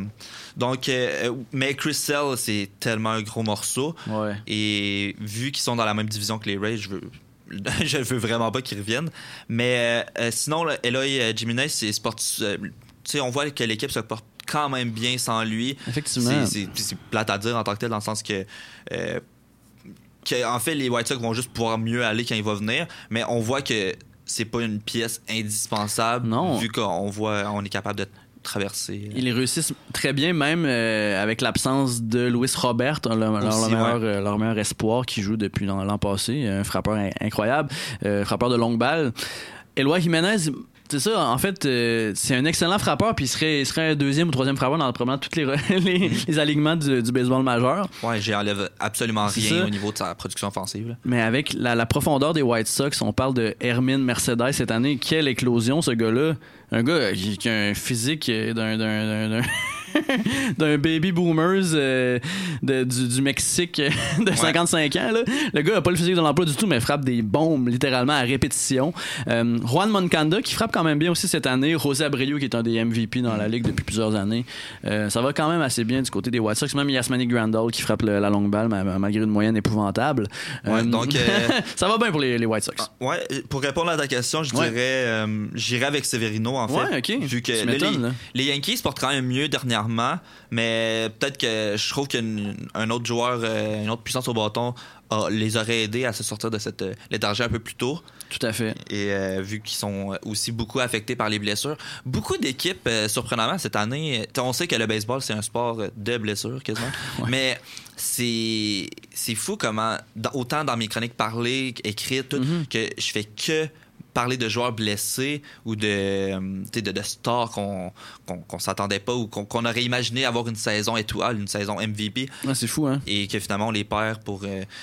S4: mais Chris Sale, c'est tellement un gros morceau. Et vu qu'ils sont dans la même division que les Rays, je veux vraiment pas qu'ils reviennent. Mais sinon, là, Eloy Jimenez, c'est sportif. On voit que l'équipe se porte quand même bien sans lui.
S3: Effectivement.
S4: C'est plate à dire en tant que tel, dans le sens que en fait, les White Sox vont juste pouvoir mieux aller quand il va venir, mais on voit que c'est pas une pièce indispensable, vu qu'on est capable de traverser.
S3: Ils réussissent très bien, même avec l'absence de Luis Robert, leur meilleur espoir qui joue depuis l'an passé, un frappeur incroyable, frappeur de longue balle. Eloy Jimenez, c'est ça, en fait, c'est un excellent frappeur, puis il serait un deuxième ou troisième frappeur dans probablement tous les alignements du baseball majeur.
S4: Ouais, j'enlève absolument rien au niveau de sa production offensive. Là.
S3: Mais avec la profondeur des White Sox, on parle de Hermin Mercedes cette année. Quelle éclosion, ce gars-là! Un gars qui a un physique d'un baby boomers du Mexique de 55 ans. Là. Le gars n'a pas le physique de l'emploi du tout, mais frappe des bombes littéralement à répétition. Juan Moncada, qui frappe quand même bien aussi cette année. José Abreu, qui est un des MVP dans la Ligue depuis plusieurs années. Ça va quand même assez bien du côté des White Sox. Même Yasmani Grandal qui frappe la longue balle, malgré une moyenne épouvantable.
S4: Donc,
S3: ça va bien pour les White Sox.
S4: Pour répondre à ta question, je dirais j'irais avec Severino, en fait. Vu que les Yankees portent quand même mieux dernièrement, mais peut-être que je trouve qu'un autre joueur, une autre puissance au bâton les aurait aidés à se sortir de cette léthargie un peu plus tôt.
S3: Tout à fait.
S4: Et vu qu'ils sont aussi beaucoup affectés par les blessures, beaucoup d'équipes, surprenamment, cette année, on sait que le baseball, c'est un sport de blessures, quasiment. Mais c'est fou comment, autant dans mes chroniques parlées, écrites, que je fais que parler de joueurs blessés ou de stars qu'on s'attendait pas ou qu'on aurait imaginé avoir une saison étoile, une saison MVP.
S3: C'est fou, hein?
S4: Et que finalement, on les perd pour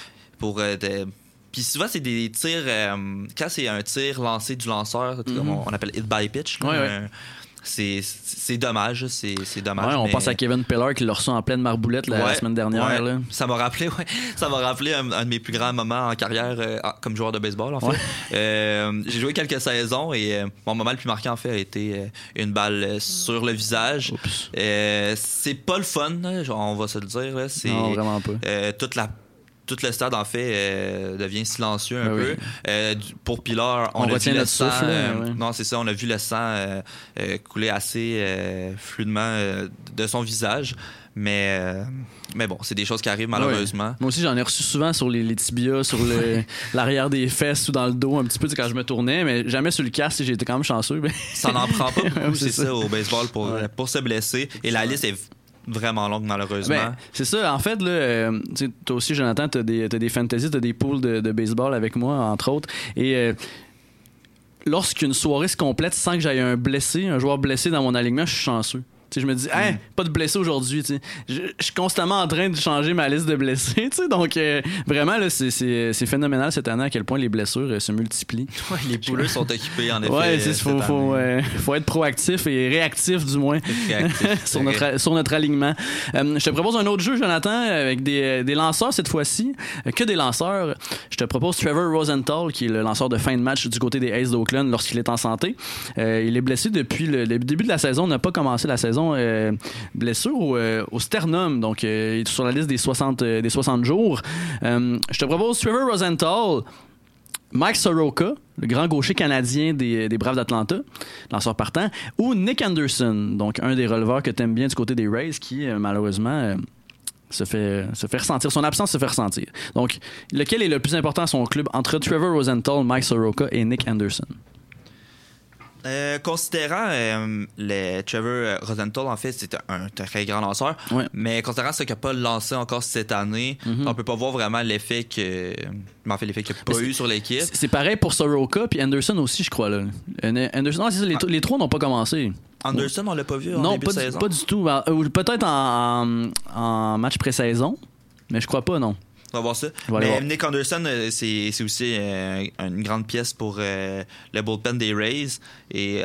S4: puis souvent, c'est des tirs... quand c'est un tir lancé du lanceur, comme on appelle hit by pitch, c'est dommage. C'est dommage.
S3: On pense à Kevin Pillar qui l'a reçu en pleine marboulette la semaine dernière. Là.
S4: Ça m'a rappelé un de mes plus grands moments en carrière comme joueur de baseball, en fait. J'ai joué quelques saisons et mon moment le plus marquant, en fait, a été une balle sur le visage. C'est pas le fun, on va se le dire. Là.
S3: Non, vraiment pas.
S4: Tout le stade, en fait, devient silencieux un peu. Pour Pilar, on a vu le sang... Non, c'est ça, on a vu le sang couler assez fluidement de son visage. Mais bon, c'est des choses qui arrivent, malheureusement.
S3: Moi aussi, j'en ai reçu souvent sur les tibias, sur l'arrière des fesses ou dans le dos, un petit peu quand je me tournais, mais jamais sur le casque, j'ai été quand même chanceux.
S4: Ça n'en prend pas beaucoup, c'est ça, au baseball, pour se blesser. Et la liste est vraiment longue, malheureusement.
S3: C'est ça. En fait, là, toi aussi, Jonathan, t'as des fantasy, t'as des poules de baseball avec moi, entre autres. Et lorsqu'une soirée se complète sans que j'aille un joueur blessé dans mon alignement, je suis chanceux. T'sais, je me dis, pas de blessés aujourd'hui. Je suis constamment en train de changer ma liste de blessés. Donc, vraiment, là, c'est phénoménal cette année à quel point les blessures se multiplient.
S4: Les pouleux sont occupés, en effet.
S3: Faut être proactif et réactif, du moins, sur notre alignement. Je te propose un autre jeu, Jonathan, avec des lanceurs cette fois-ci. Que des lanceurs. Je te propose Trevor Rosenthal, qui est le lanceur de fin de match du côté des A's d'Oakland lorsqu'il est en santé. Il est blessé depuis le début de la saison. Il n'a pas commencé la saison blessure au sternum, donc il est sur la liste des 60 jours. Je te propose Trevor Rosenthal, Mike Soroka, le grand gaucher canadien des Braves d'Atlanta, lanceur partant, ou Nick Anderson, donc un des releveurs que t'aimes bien du côté des Rays, qui malheureusement se fait ressentir. Son absence se fait ressentir. Donc, lequel est le plus important à son club entre Trevor Rosenthal, Mike Soroka et Nick Anderson?
S4: Considérant le Trevor Rosenthal, en fait, c'est un très grand lanceur, mais considérant ce qu'il n'a pas lancé encore cette année, on peut pas voir vraiment l'effet qu'il n'a pas eu sur l'équipe.
S3: C'est pareil pour Soroka puis Anderson aussi, je crois. Là. Anderson, non, c'est ça, les trois n'ont pas commencé.
S4: Anderson, on l'a pas vu en début de saison? Non, pas
S3: du tout. Peut-être en match pré-saison, mais je crois pas, non.
S4: On va voir ça. Mais Nick Anderson, c'est aussi une grande pièce pour le bullpen des Rays. Et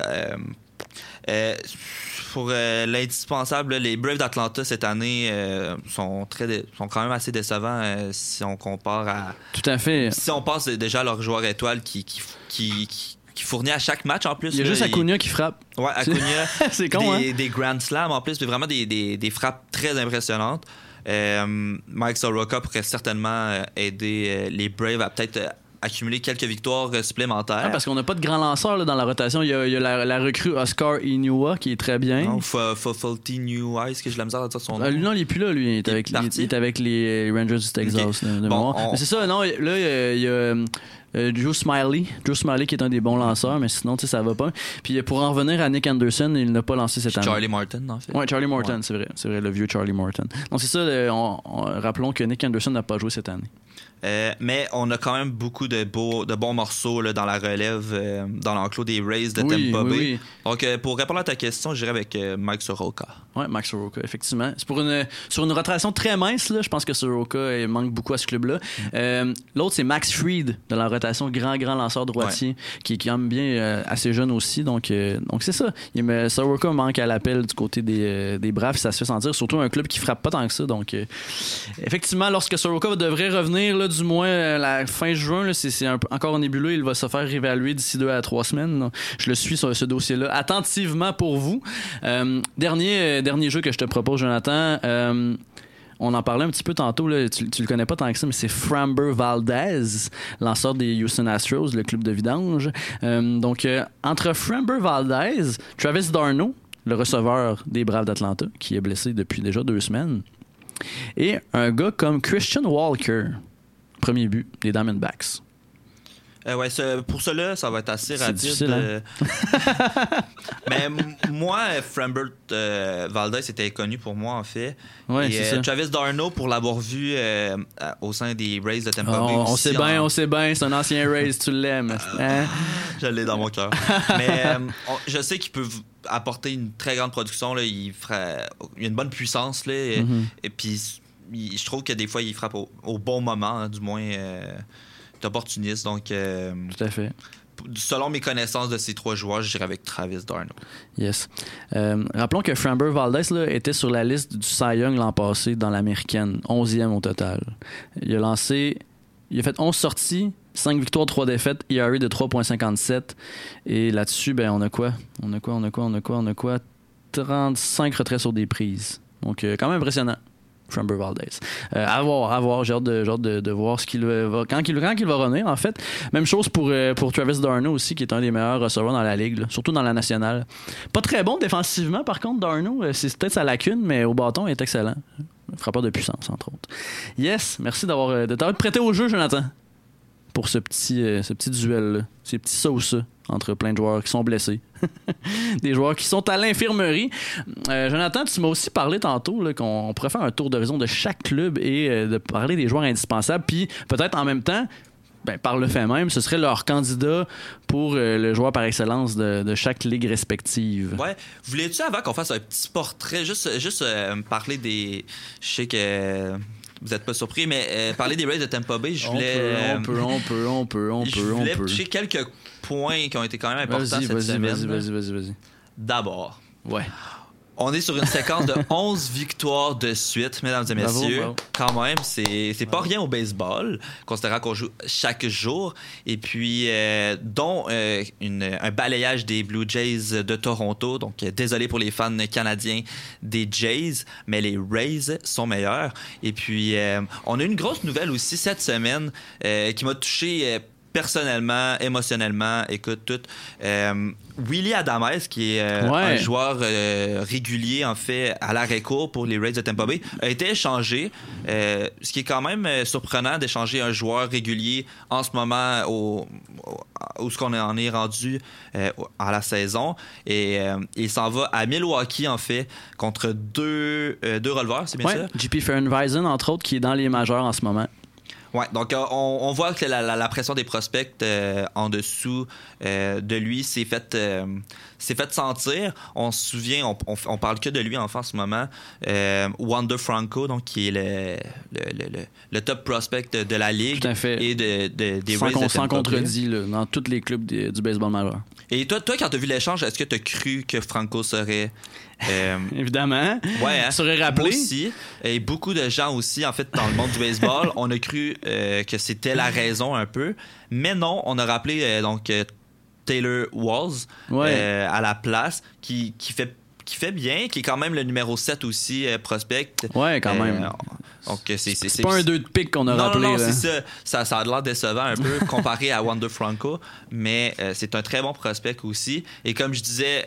S4: pour l'indispensable, les Braves d'Atlanta cette année sont quand même assez décevants si on compare à...
S3: Tout à fait.
S4: Si on passe déjà à leur joueur étoile qui fournit à chaque match en plus.
S3: Il y a juste Acuna qui frappe.
S4: Ouais, Acuna.
S3: C'est con,
S4: des Grand Slams en plus, mais vraiment des frappes très impressionnantes. Mike Soroka pourrait certainement aider les Braves à peut-être accumuler quelques victoires supplémentaires.
S3: Parce qu'on n'a pas de grand lanceur là, dans la rotation. Il y a la recrue Oscar Inoue qui est très bien.
S4: Non, Fofalti New Eyes, que j'ai la misère à dire son nom.
S3: Non, il n'est plus là, lui. Il est avec les Rangers du Texas. Okay. Mais c'est ça, non, là, il y a Joe Smiley qui est un des bons lanceurs, mais sinon ça va pas. Puis pour en revenir à Nick Anderson, il n'a pas lancé cette année.
S4: Charlie Morton, en fait.
S3: Oui, Charlie Morton, c'est vrai, le vieux Charlie Morton. Donc c'est ça, rappelons que Nick Anderson n'a pas joué cette année.
S4: Mais on a quand même beaucoup de bons morceaux là, dans la relève, dans l'enclos des Rays de Tampa Bay. Oui. Donc, pour répondre à ta question, j'irai avec Mike Soroka. Oui,
S3: Mike Soroka, effectivement. C'est sur une rotation très mince, là, je pense que Soroka manque beaucoup à ce club-là. L'autre, c'est Max Fried, de la rotation grand lanceur droitier, qui est quand même bien assez jeune aussi. Donc c'est ça. Soroka manque à l'appel du côté des Braves, ça se fait sentir. Surtout un club qui frappe pas tant que ça. Donc, effectivement, lorsque Soroka devrait revenir, là, du moins à la fin juin, là, c'est encore nébuleux. Il va se faire réévaluer d'ici 2 à 3 semaines. Donc, je le suis sur ce dossier-là attentivement pour vous. Dernier jeu que je te propose, Jonathan. On en parlait un petit peu tantôt, là, tu le connais pas tant que ça, mais c'est Framber Valdez, lanceur des Houston Astros, le club de vidange. Entre Framber Valdez, Travis d'Arnaud, le receveur des Braves d'Atlanta, qui est blessé depuis déjà 2 semaines, et un gars comme Christian Walker, premier but des Diamondbacks.
S4: Pour cela, ça va être assez rapide.
S3: Difficile, hein?
S4: Mais moi, Framber Valdez était connu pour moi, en fait.
S3: Ouais, et c'est ça.
S4: Travis d'Arnaud, pour l'avoir vu au sein des Rays de Tampa Bay.
S3: On sait bien, c'est un ancien Rays, tu l'aimes. Hein?
S4: Je l'ai dans mon cœur. Mais je sais qu'il peut apporter une très grande production. Là. Il a une bonne puissance. Là, et puis, je trouve que des fois, il frappe au bon moment, hein, du moins... opportuniste, donc
S3: tout à fait.
S4: Selon mes connaissances de ces 3 joueurs, je dirais avec Travis d'Arnaud.
S3: Yes. Rappelons que Framber Valdez là, était sur la liste du Cy Young l'an passé dans l'américaine, 11e au total. Il a fait 11 sorties, 5 victoires, 3 défaites, ERA de 3.57, et là-dessus, on a quoi? On a quoi? 35 retraits sur des prises. Donc quand même impressionnant. Framber Valdez. À voir. J'ai hâte de voir ce qu'il va, quand il va revenir, en fait. Même chose pour Travis d'Arnaud aussi, qui est un des meilleurs receveurs dans la ligue, là, surtout dans la nationale. Pas très bon défensivement, par contre, d'Arnaud. C'est peut-être sa lacune, mais au bâton, il est excellent. Frappeur de puissance, entre autres. Yes, merci de t'avoir prêté au jeu, Jonathan, pour ce petit duel-là, ces petits sauces entre plein de joueurs qui sont blessés. Des joueurs qui sont à l'infirmerie. Jonathan, tu m'as aussi parlé tantôt là, qu'on pourrait faire un tour d'horizon de chaque club et de parler des joueurs indispensables. Puis peut-être en même temps, par le fait même, ce serait leur candidat pour le joueur par excellence de chaque ligue respective.
S4: Ouais. Voulais-tu, avant qu'on fasse un petit portrait, juste parler des... Je sais que... Vous n'êtes pas surpris, mais parler des Rays de Tampa Bay, je voulais...
S3: On peut.
S4: Je voulais toucher quelques points qui ont été quand même importants cette semaine.
S3: Vas-y.
S4: D'abord,
S3: ouais.
S4: On est sur une séquence de 11 victoires de suite, mesdames et messieurs. Bravo. Quand même, c'est pas rien au baseball, considérant qu'on joue chaque jour. Et puis, dont un balayage des Blue Jays de Toronto. Donc, désolé pour les fans canadiens des Jays, mais les Rays sont meilleurs. Et puis, on a une grosse nouvelle aussi cette semaine qui m'a touché personnellement, émotionnellement, écoute, tout. Willie Adames, qui est un joueur régulier, en fait, à l'arrêt-court pour les Rays de Tampa Bay, a été échangé. Ce qui est quand même surprenant d'échanger un joueur régulier en ce moment où ce qu'on en est rendu à la saison. Et il s'en va à Milwaukee, en fait, contre deux releveurs, c'est bien ça?
S3: JP Ferenweisen, entre autres, qui est dans les majeurs en ce moment.
S4: Ouais, donc on voit que la pression des prospects en dessous de lui s'est fait sentir. On se souvient, on parle que de lui en ce moment. Wander Franco, donc qui est le top prospect de la ligue.
S3: Tout à fait.
S4: Et des Rays.
S3: Sans contredit là, dans tous les clubs du baseball majeur.
S4: Et toi, quand tu as vu l'échange, est-ce que tu as cru que Franco serait...
S3: Évidemment.
S4: Ouais, hein?
S3: Serait rappelé.
S4: Moi aussi. Et beaucoup de gens aussi, en fait, dans le monde du baseball, on a cru que c'était la raison un peu. Mais non, on a rappelé Taylor Walls à la place, qui fait bien, qui est quand même le numéro 7 aussi, prospect.
S3: Ouais, quand même.
S4: Donc,
S3: c'est pas un 2 de pique qu'on a rappelé.
S4: Non, c'est ça. Ça a l'air décevant un peu comparé à Wander Franco, mais c'est un très bon prospect aussi. Et comme je disais,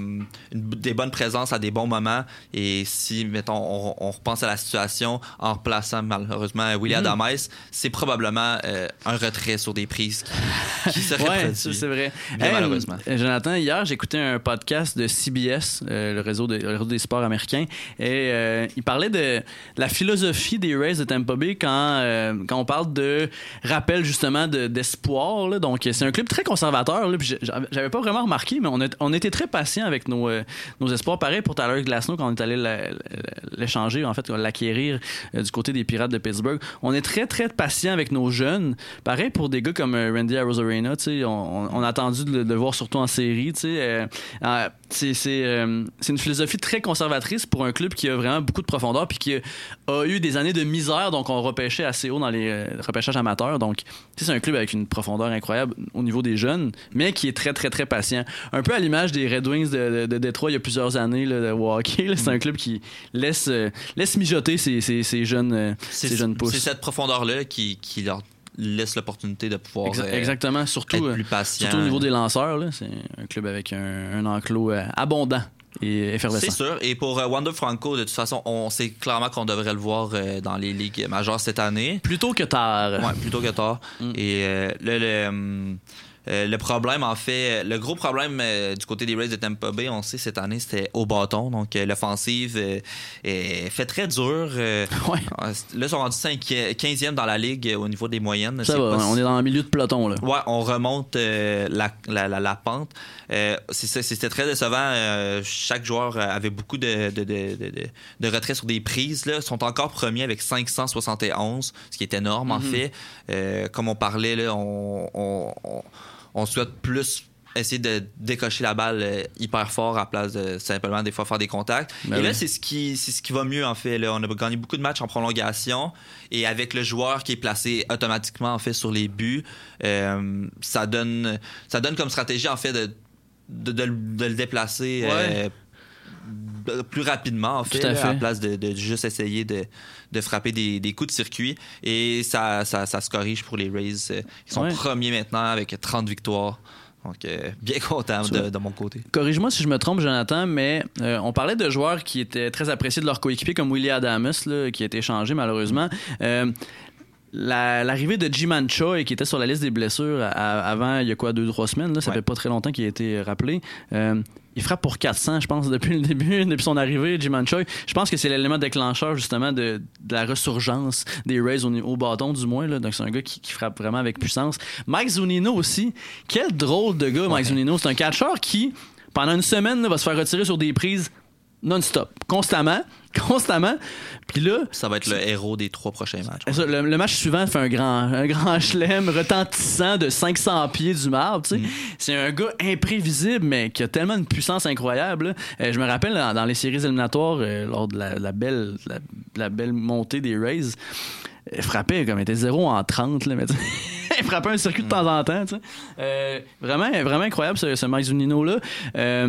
S4: des bonnes présences à des bons moments. Et si, mettons, on repense à la situation en replaçant malheureusement Willie Adames, c'est probablement un retrait sur des prises qui serait produit.
S3: C'est vrai.
S4: Bien malheureusement.
S3: Jonathan, hier, j'écoutais un podcast de CBS, le réseau des sports américains, et il parlait de la philosophie des Rays de Tampa Bay quand on parle de rappel justement d'espoir. Là. Donc, c'est un club très conservateur. Là, puis j'avais pas vraiment remarqué, mais on était très patient avec nos espoirs. Pareil pour Tyler Glasnow quand on est allé l'échanger, en fait, l'acquérir du côté des Pirates de Pittsburgh. On est très, très patient avec nos jeunes. Pareil pour des gars comme Randy Arozarena. On a attendu de le voir surtout en série. C'est une philosophie très conservatrice pour un club qui a vraiment beaucoup de profondeur puis qui a eu des années de misère, donc on repêchait assez haut dans les repêchages amateurs. Donc, c'est un club avec une profondeur incroyable au niveau des jeunes, mais qui est très, très, très patient. Un peu à l'image des Red Wings de Détroit il y a plusieurs années là, de hockey. C'est un club qui laisse mijoter ces jeunes pousses. C'est
S4: cette profondeur-là qui leur laisse l'opportunité de pouvoir
S3: exactement, surtout,
S4: être plus patient.
S3: Surtout au niveau des lanceurs. Là, c'est un club avec un enclos abondant et effervescent.
S4: C'est sûr. Et pour Wander Franco, de toute façon, on sait clairement qu'on devrait le voir dans les ligues majeures cette année.
S3: Plutôt que tard.
S4: Ouais, plutôt que tard. Et le problème, en fait, le gros problème du côté des Rays de Tampa Bay, on sait, cette année, c'était au bâton. Donc, l'offensive fait très dur. Là, ils sont rendus 15e dans la ligue au niveau des moyennes.
S3: Ça va, on est dans le milieu de peloton. Là.
S4: Ouais, on remonte la pente. C'était très décevant. Chaque joueur avait beaucoup de retraits sur des prises. Là. Ils sont encore premiers avec 571, ce qui est énorme, en fait. Comme on parlait, là, on souhaite plus essayer de décocher la balle hyper fort à place de simplement des fois faire des contacts. Et là, c'est ce qui va mieux, en fait. Là, on a gagné beaucoup de matchs en prolongation et avec le joueur qui est placé automatiquement, en fait, sur les buts, ça donne comme stratégie, en fait, de le déplacer plus rapidement, en fait, à la place de juste essayer de frapper des coups de circuit. Et ça se corrige pour les Rays qui sont premiers maintenant avec 30 victoires. Donc, bien content de mon côté.
S3: Corrige-moi si je me trompe, Jonathan, mais on parlait de joueurs qui étaient très appréciés de leurs coéquipiers, comme Willie Adames, là, qui a été échangé malheureusement. L'arrivée de Ji-Man Choi, qui était sur la liste des blessures avant, il y a 2-3 semaines, là, ça fait pas très longtemps qu'il a été rappelé. Il frappe pour 400, je pense, depuis le début, depuis son arrivée, Ji-Man Choi. Je pense que c'est l'élément déclencheur, justement, de la ressurgence des Rays au bâton, du moins. Là. Donc, c'est un gars qui frappe vraiment avec puissance. Mike Zunino aussi. Quel drôle de gars, Mike Zunino. C'est un catcheur qui, pendant une semaine, là, va se faire retirer sur des prises non-stop, constamment. Puis là,
S4: ça va être le héros des 3 prochains matchs.
S3: Le match suivant fait un grand chelem retentissant de 500 pieds du marbre. Tu sais. C'est un gars imprévisible, mais qui a tellement une puissance incroyable. Je me rappelle dans les séries éliminatoires, lors de la belle montée des Rays, il frappait comme il était 0 en 30. Là, mais il frappait un circuit de temps en temps. Tu sais. Vraiment, vraiment incroyable ce Mike Zunino-là.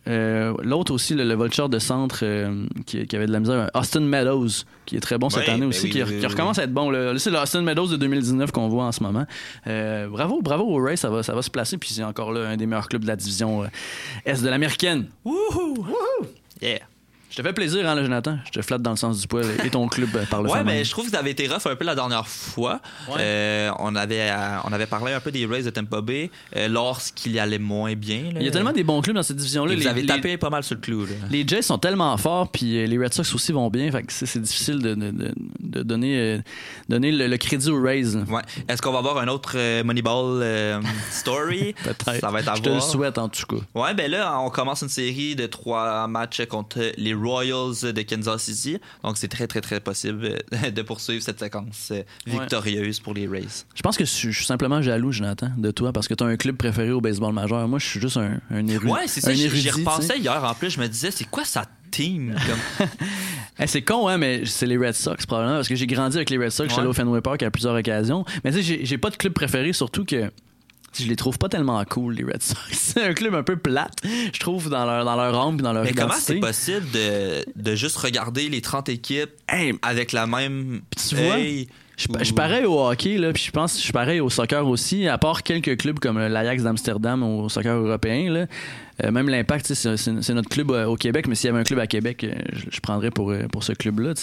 S3: l'autre aussi, le voltigeur de centre qui avait de la misère, Austin Meadows, qui est très bon cette année aussi, qui recommence à être bon. Là, c'est l'Austin Meadows de 2019 qu'on voit en ce moment. Bravo au Rays, ça va se placer, puis c'est encore là un des meilleurs clubs de la division Est de l'américaine. Wouhou! Yeah! Je te fais plaisir, hein, là, Jonathan. Je te flatte dans le sens du poil et ton club par le fait.
S4: Ouais, mais je trouve que vous avez été rough un peu la dernière fois. Ouais. On avait parlé un peu des Rays de Tampa Bay lorsqu'il y allait moins bien. Là.
S3: Il y a tellement des bons clubs dans cette division-là.
S4: Vous avez tapé pas mal sur le clou. Là.
S3: Les Jays sont tellement forts, puis les Red Sox aussi vont bien. Fait que c'est difficile de donner le crédit aux Rays.
S4: Ouais. Est-ce qu'on va avoir un autre Moneyball story?
S3: Peut-être.
S4: Ça va être à voir.
S3: Je te le souhaite, en tout cas.
S4: Ouais, ben là, on commence une série de 3 matchs contre les Royals de Kansas City. Donc, c'est très, très, très possible de poursuivre cette séquence victorieuse pour les Rays.
S3: Je pense que je suis simplement jaloux, Jonathan, de toi, parce que tu as un club préféré au baseball majeur. Moi, je suis juste un érudit.
S4: Ouais, c'est ça. J'y repensais hier en plus. Je me disais, c'est quoi sa team? Comme...
S3: c'est con, hein, mais c'est les Red Sox, probablement, parce que j'ai grandi avec les Red Sox. Je suis allé au Fenway Park à plusieurs occasions. Mais tu sais, j'ai pas de club préféré, surtout que je les trouve pas tellement cool, les Red Sox. C'est un club un peu plate, je trouve, dans leur âme et dans leur identité.
S4: Mais comment c'est possible de juste regarder les 30 équipes avec la même...
S3: Tu vois, je suis pareil au hockey, là, puis je pense que je suis pareil au soccer aussi, à part quelques clubs comme l'Ajax d'Amsterdam au soccer européen, là. Même l'Impact, c'est notre club au Québec, mais s'il y avait un club à Québec, je prendrais pour ce club-là.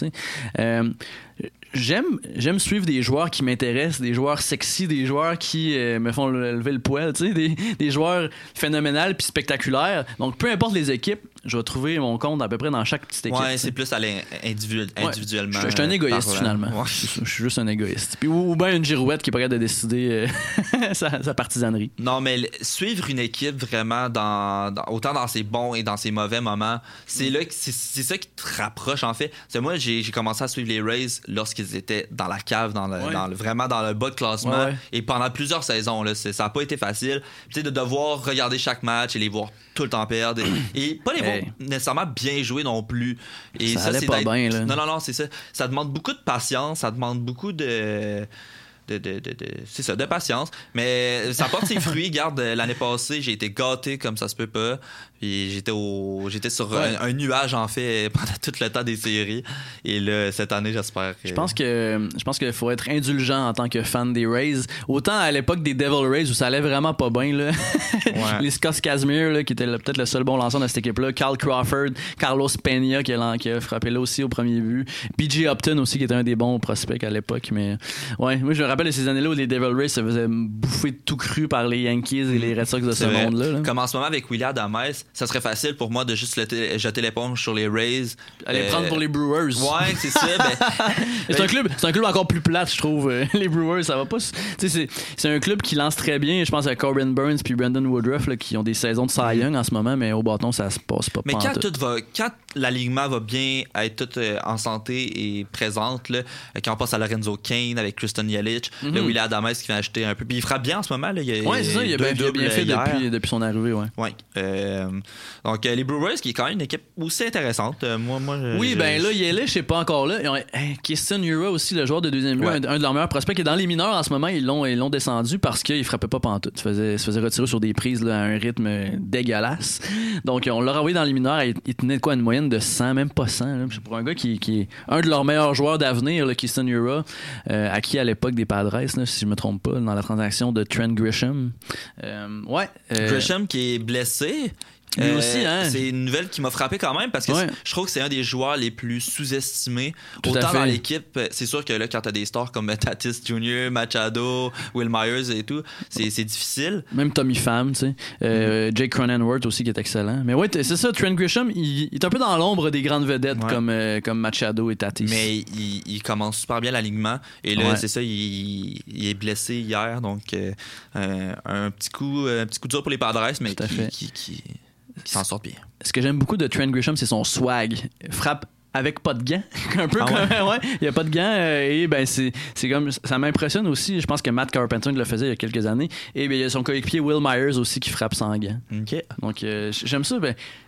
S3: J'aime suivre des joueurs qui m'intéressent, des joueurs sexy, des joueurs qui me font lever le poil, des joueurs phénoménales puis spectaculaires. Donc, peu importe les équipes, je vais trouver mon compte à peu près dans chaque petite équipe.
S4: Ouais, c'est plus à individuellement.
S3: Je suis un égoïste, finalement. Ouais. Je suis juste un égoïste. Puis, ou bien une girouette qui est pas capable de décider sa partisanerie.
S4: Non, mais suivre une équipe vraiment autant dans ses bons et dans ses mauvais moments, c'est ça qui te rapproche, en fait. C'est moi, j'ai commencé à suivre les Rays lorsqu'ils étaient dans la cave, vraiment dans le bas de classement. Ouais. Et pendant plusieurs saisons, là, ça n'a pas été facile. Puis, de devoir regarder chaque match et les voir tout le temps perdre et pas les voir nécessairement bien jouer non plus. Et
S3: ça allait pas bien, là.
S4: Non, c'est ça. Ça demande beaucoup de patience, ça demande beaucoup de patience, mais ça porte ses fruits. Regarde, l'année passée, j'ai été gâté comme ça se peut pas. Puis j'étais sur un nuage, en fait, pendant tout le temps des séries. Et là, cette année, j'espère que...
S3: Je pense qu'il faut être indulgent en tant que fan des Rays. Autant à l'époque des Devil Rays où ça allait vraiment pas bien, là. Les Scott Kazmir, là, qui était peut-être le seul bon lanceur de cette équipe-là. Carl Crawford, Carlos Peña qui a frappé là aussi au premier but. B.J. Upton aussi qui était un des bons prospects à l'époque. Mais ouais, moi je me rappelle de ces années-là où les Devil Rays se faisaient bouffer tout cru par les Yankees et les Red Sox de ce monde-là. Là.
S4: Comme en ce moment avec Willie Adames, ça serait facile pour moi de juste jeter l'éponge sur les Rays.
S3: Aller prendre pour les Brewers.
S4: Ouais, c'est ça.
S3: C'est un club encore plus plate, je trouve. Les Brewers, ça va pas. C'est un club qui lance très bien. Je pense à Corbin Burns puis Brandon Woodruff là, qui ont des saisons de Cy Young en ce moment, mais au bâton, ça se passe pas.
S4: Mais quand l'alignement va bien, être tout en santé et présente, là, quand on passe à Lorenzo Cain avec Kristen Yelich, le Willie Adames qui vient acheter un peu. Puis il frappe bien en ce moment.
S3: Ouais, c'est ça. Il a bien fait depuis son arrivée. Ouais.
S4: Donc, les Brewers, qui est quand même une équipe aussi intéressante.
S3: Là, Yelich n'est pas encore là. Kirsten Ura aussi, le joueur de deuxième but, un de leurs meilleurs prospects, qui est dans les mineurs en ce moment. Ils l'ont descendu parce qu'il frappait pas pantoute. Il se faisait retirer sur des prises là, à un rythme dégueulasse. Donc, on l'a renvoyé dans les mineurs. Il tenait de quoi, une moyenne de 100, même pas 100. Là. Pour un gars qui est un de leurs meilleurs joueurs d'avenir, Kirsten Ura, acquis à l'époque des Padres, là, si je me trompe pas, dans la transaction de Trent Grisham.
S4: Grisham qui est blessé.
S3: Lui aussi, hein?
S4: C'est une nouvelle qui m'a frappé quand même parce que je trouve que c'est un des joueurs les plus sous-estimés. Autant dans l'équipe, c'est sûr que là, quand t'as des stars comme Tatis Jr., Machado, Will Myers et tout, c'est difficile.
S3: Même Tommy Pham, tu sais. Jake Cronenworth aussi qui est excellent. Mais ouais, c'est ça, Trent Grisham, il est un peu dans l'ombre des grandes vedettes comme Machado et Tatis.
S4: Mais il commence super bien l'alignement. Et là, c'est ça, il est blessé hier. Donc, un petit coup dur pour les Padres, mais qui s'en sort bien.
S3: Ce que j'aime beaucoup de Trent Grisham, c'est son swag. Frappe avec pas de gants. Un peu il y a pas de gants et c'est comme ça m'impressionne aussi. Je pense que Matt Carpenter le faisait il y a quelques années. Et il y a son coéquipier Will Myers aussi qui frappe sans gants.
S4: Okay.
S3: Donc j'aime ça.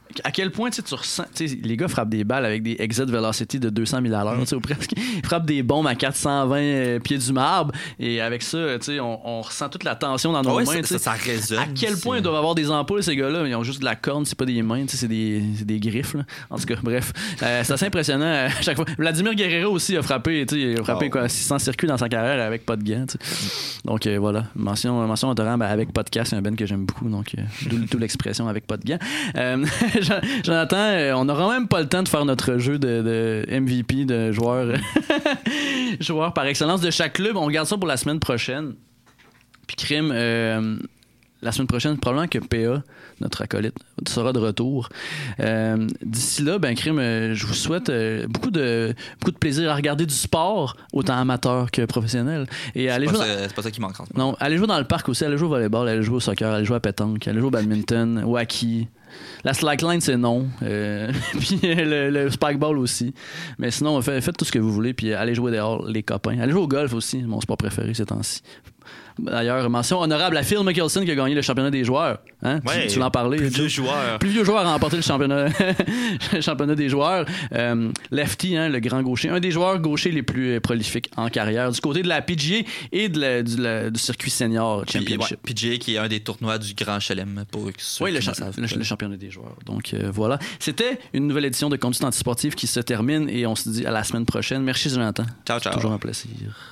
S3: à quel point tu ressens, les gars frappent des balles avec des exit velocity de 200 000 à l'heure, ou presque. Ils frappent des bombes à 420 pieds du marbre, et avec ça, on ressent toute la tension dans nos mains.
S4: Ça résonne.
S3: À quel point ils doivent avoir des ampoules, ces gars-là? Ils ont juste de la corne, c'est pas des mains, c'est des griffes. Là. En tout cas, bref, c'est assez impressionnant à chaque fois. Vladimir Guerrero aussi a frappé, 600 circuits dans sa carrière avec pas de gants. Donc voilà, mention honorable avec podcast, c'est un band que j'aime beaucoup, donc d'où l'expression avec pas de gants. Jonathan, on n'aura même pas le temps de faire notre jeu de MVP, de joueur par excellence de chaque club. On regarde ça pour la semaine prochaine. Puis Crime, la semaine prochaine, probablement que PA, notre acolyte, sera de retour. D'ici là, Crime, je vous souhaite beaucoup de plaisir à regarder du sport, autant amateur que professionnel. Et
S4: c'est pas ça qui manque.
S3: Non, allez jouer dans le parc aussi, allez jouer au volleyball, allez jouer au soccer, allez jouer à pétanque, allez jouer au badminton, au hockey. La slackline, c'est non. Puis le spikeball aussi. Mais sinon, faites tout ce que vous voulez. Puis allez jouer dehors, les copains. Allez jouer au golf aussi, mon sport préféré ces temps-ci. D'ailleurs, mention honorable à Phil Mickelson qui a gagné le championnat des joueurs. Hein?
S4: Ouais,
S3: tu l'en parlais.
S4: Plus vieux joueur
S3: a remporté le championnat des joueurs. Lefty, le grand gaucher. Un des joueurs gauchers les plus prolifiques en carrière. Du côté de la PGA et du circuit senior championship.
S4: PGA qui est un des tournois du Grand Chelem pour ceux qui
S3: le championnat des joueurs. Donc voilà. C'était une nouvelle édition de Conduite Antisportive qui se termine et on se dit à la semaine prochaine. Merci Jonathan.
S4: Ciao, ciao.
S3: Toujours un plaisir.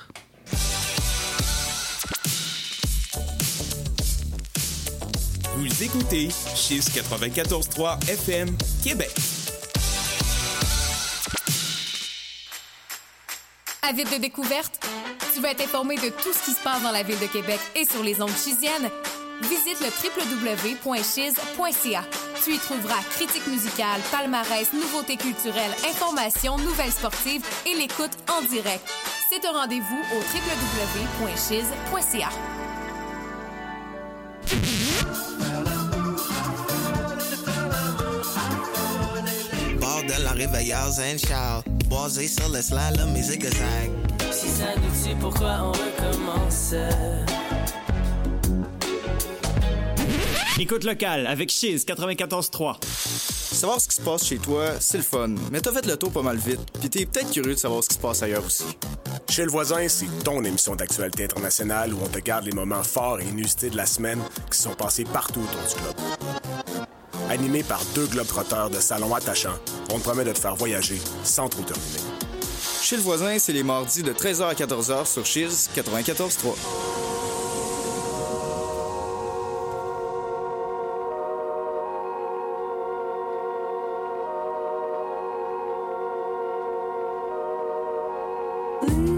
S19: Vous écoutez Chiz 94.3 FM Québec.
S20: Avide de découverte? Tu veux être informé de tout ce qui se passe dans la ville de Québec et sur les ondes chiziennes? Visite le www.chiz.ca. Tu y trouveras critiques musicales, palmarès, nouveautés culturelles, informations, nouvelles sportives et l'écoute en direct. C'est un rendez-vous au www.chiz.ca.
S7: Bordel, la réveilleuse and shout. Boisé sur le slide, la musique zag.
S21: Si ça nous tue, pourquoi on recommence?
S22: Écoute locale avec Chiz 94.3.
S23: Savoir ce qui se passe chez toi, c'est le fun, mais t'as fait le tour pas mal vite, pis t'es peut-être curieux de savoir ce qui se passe ailleurs aussi.
S8: Chez le voisin, c'est ton émission d'actualité internationale où on te garde les moments forts et inusités de la semaine qui se sont passés partout autour du globe. Animé par deux globetrotteurs de salon attachants, on te promet de te faire voyager sans trop te ruiner.
S23: Chez le voisin, c'est les mardis de 13h à 14h sur Chiz 94.3.
S21: Ooh.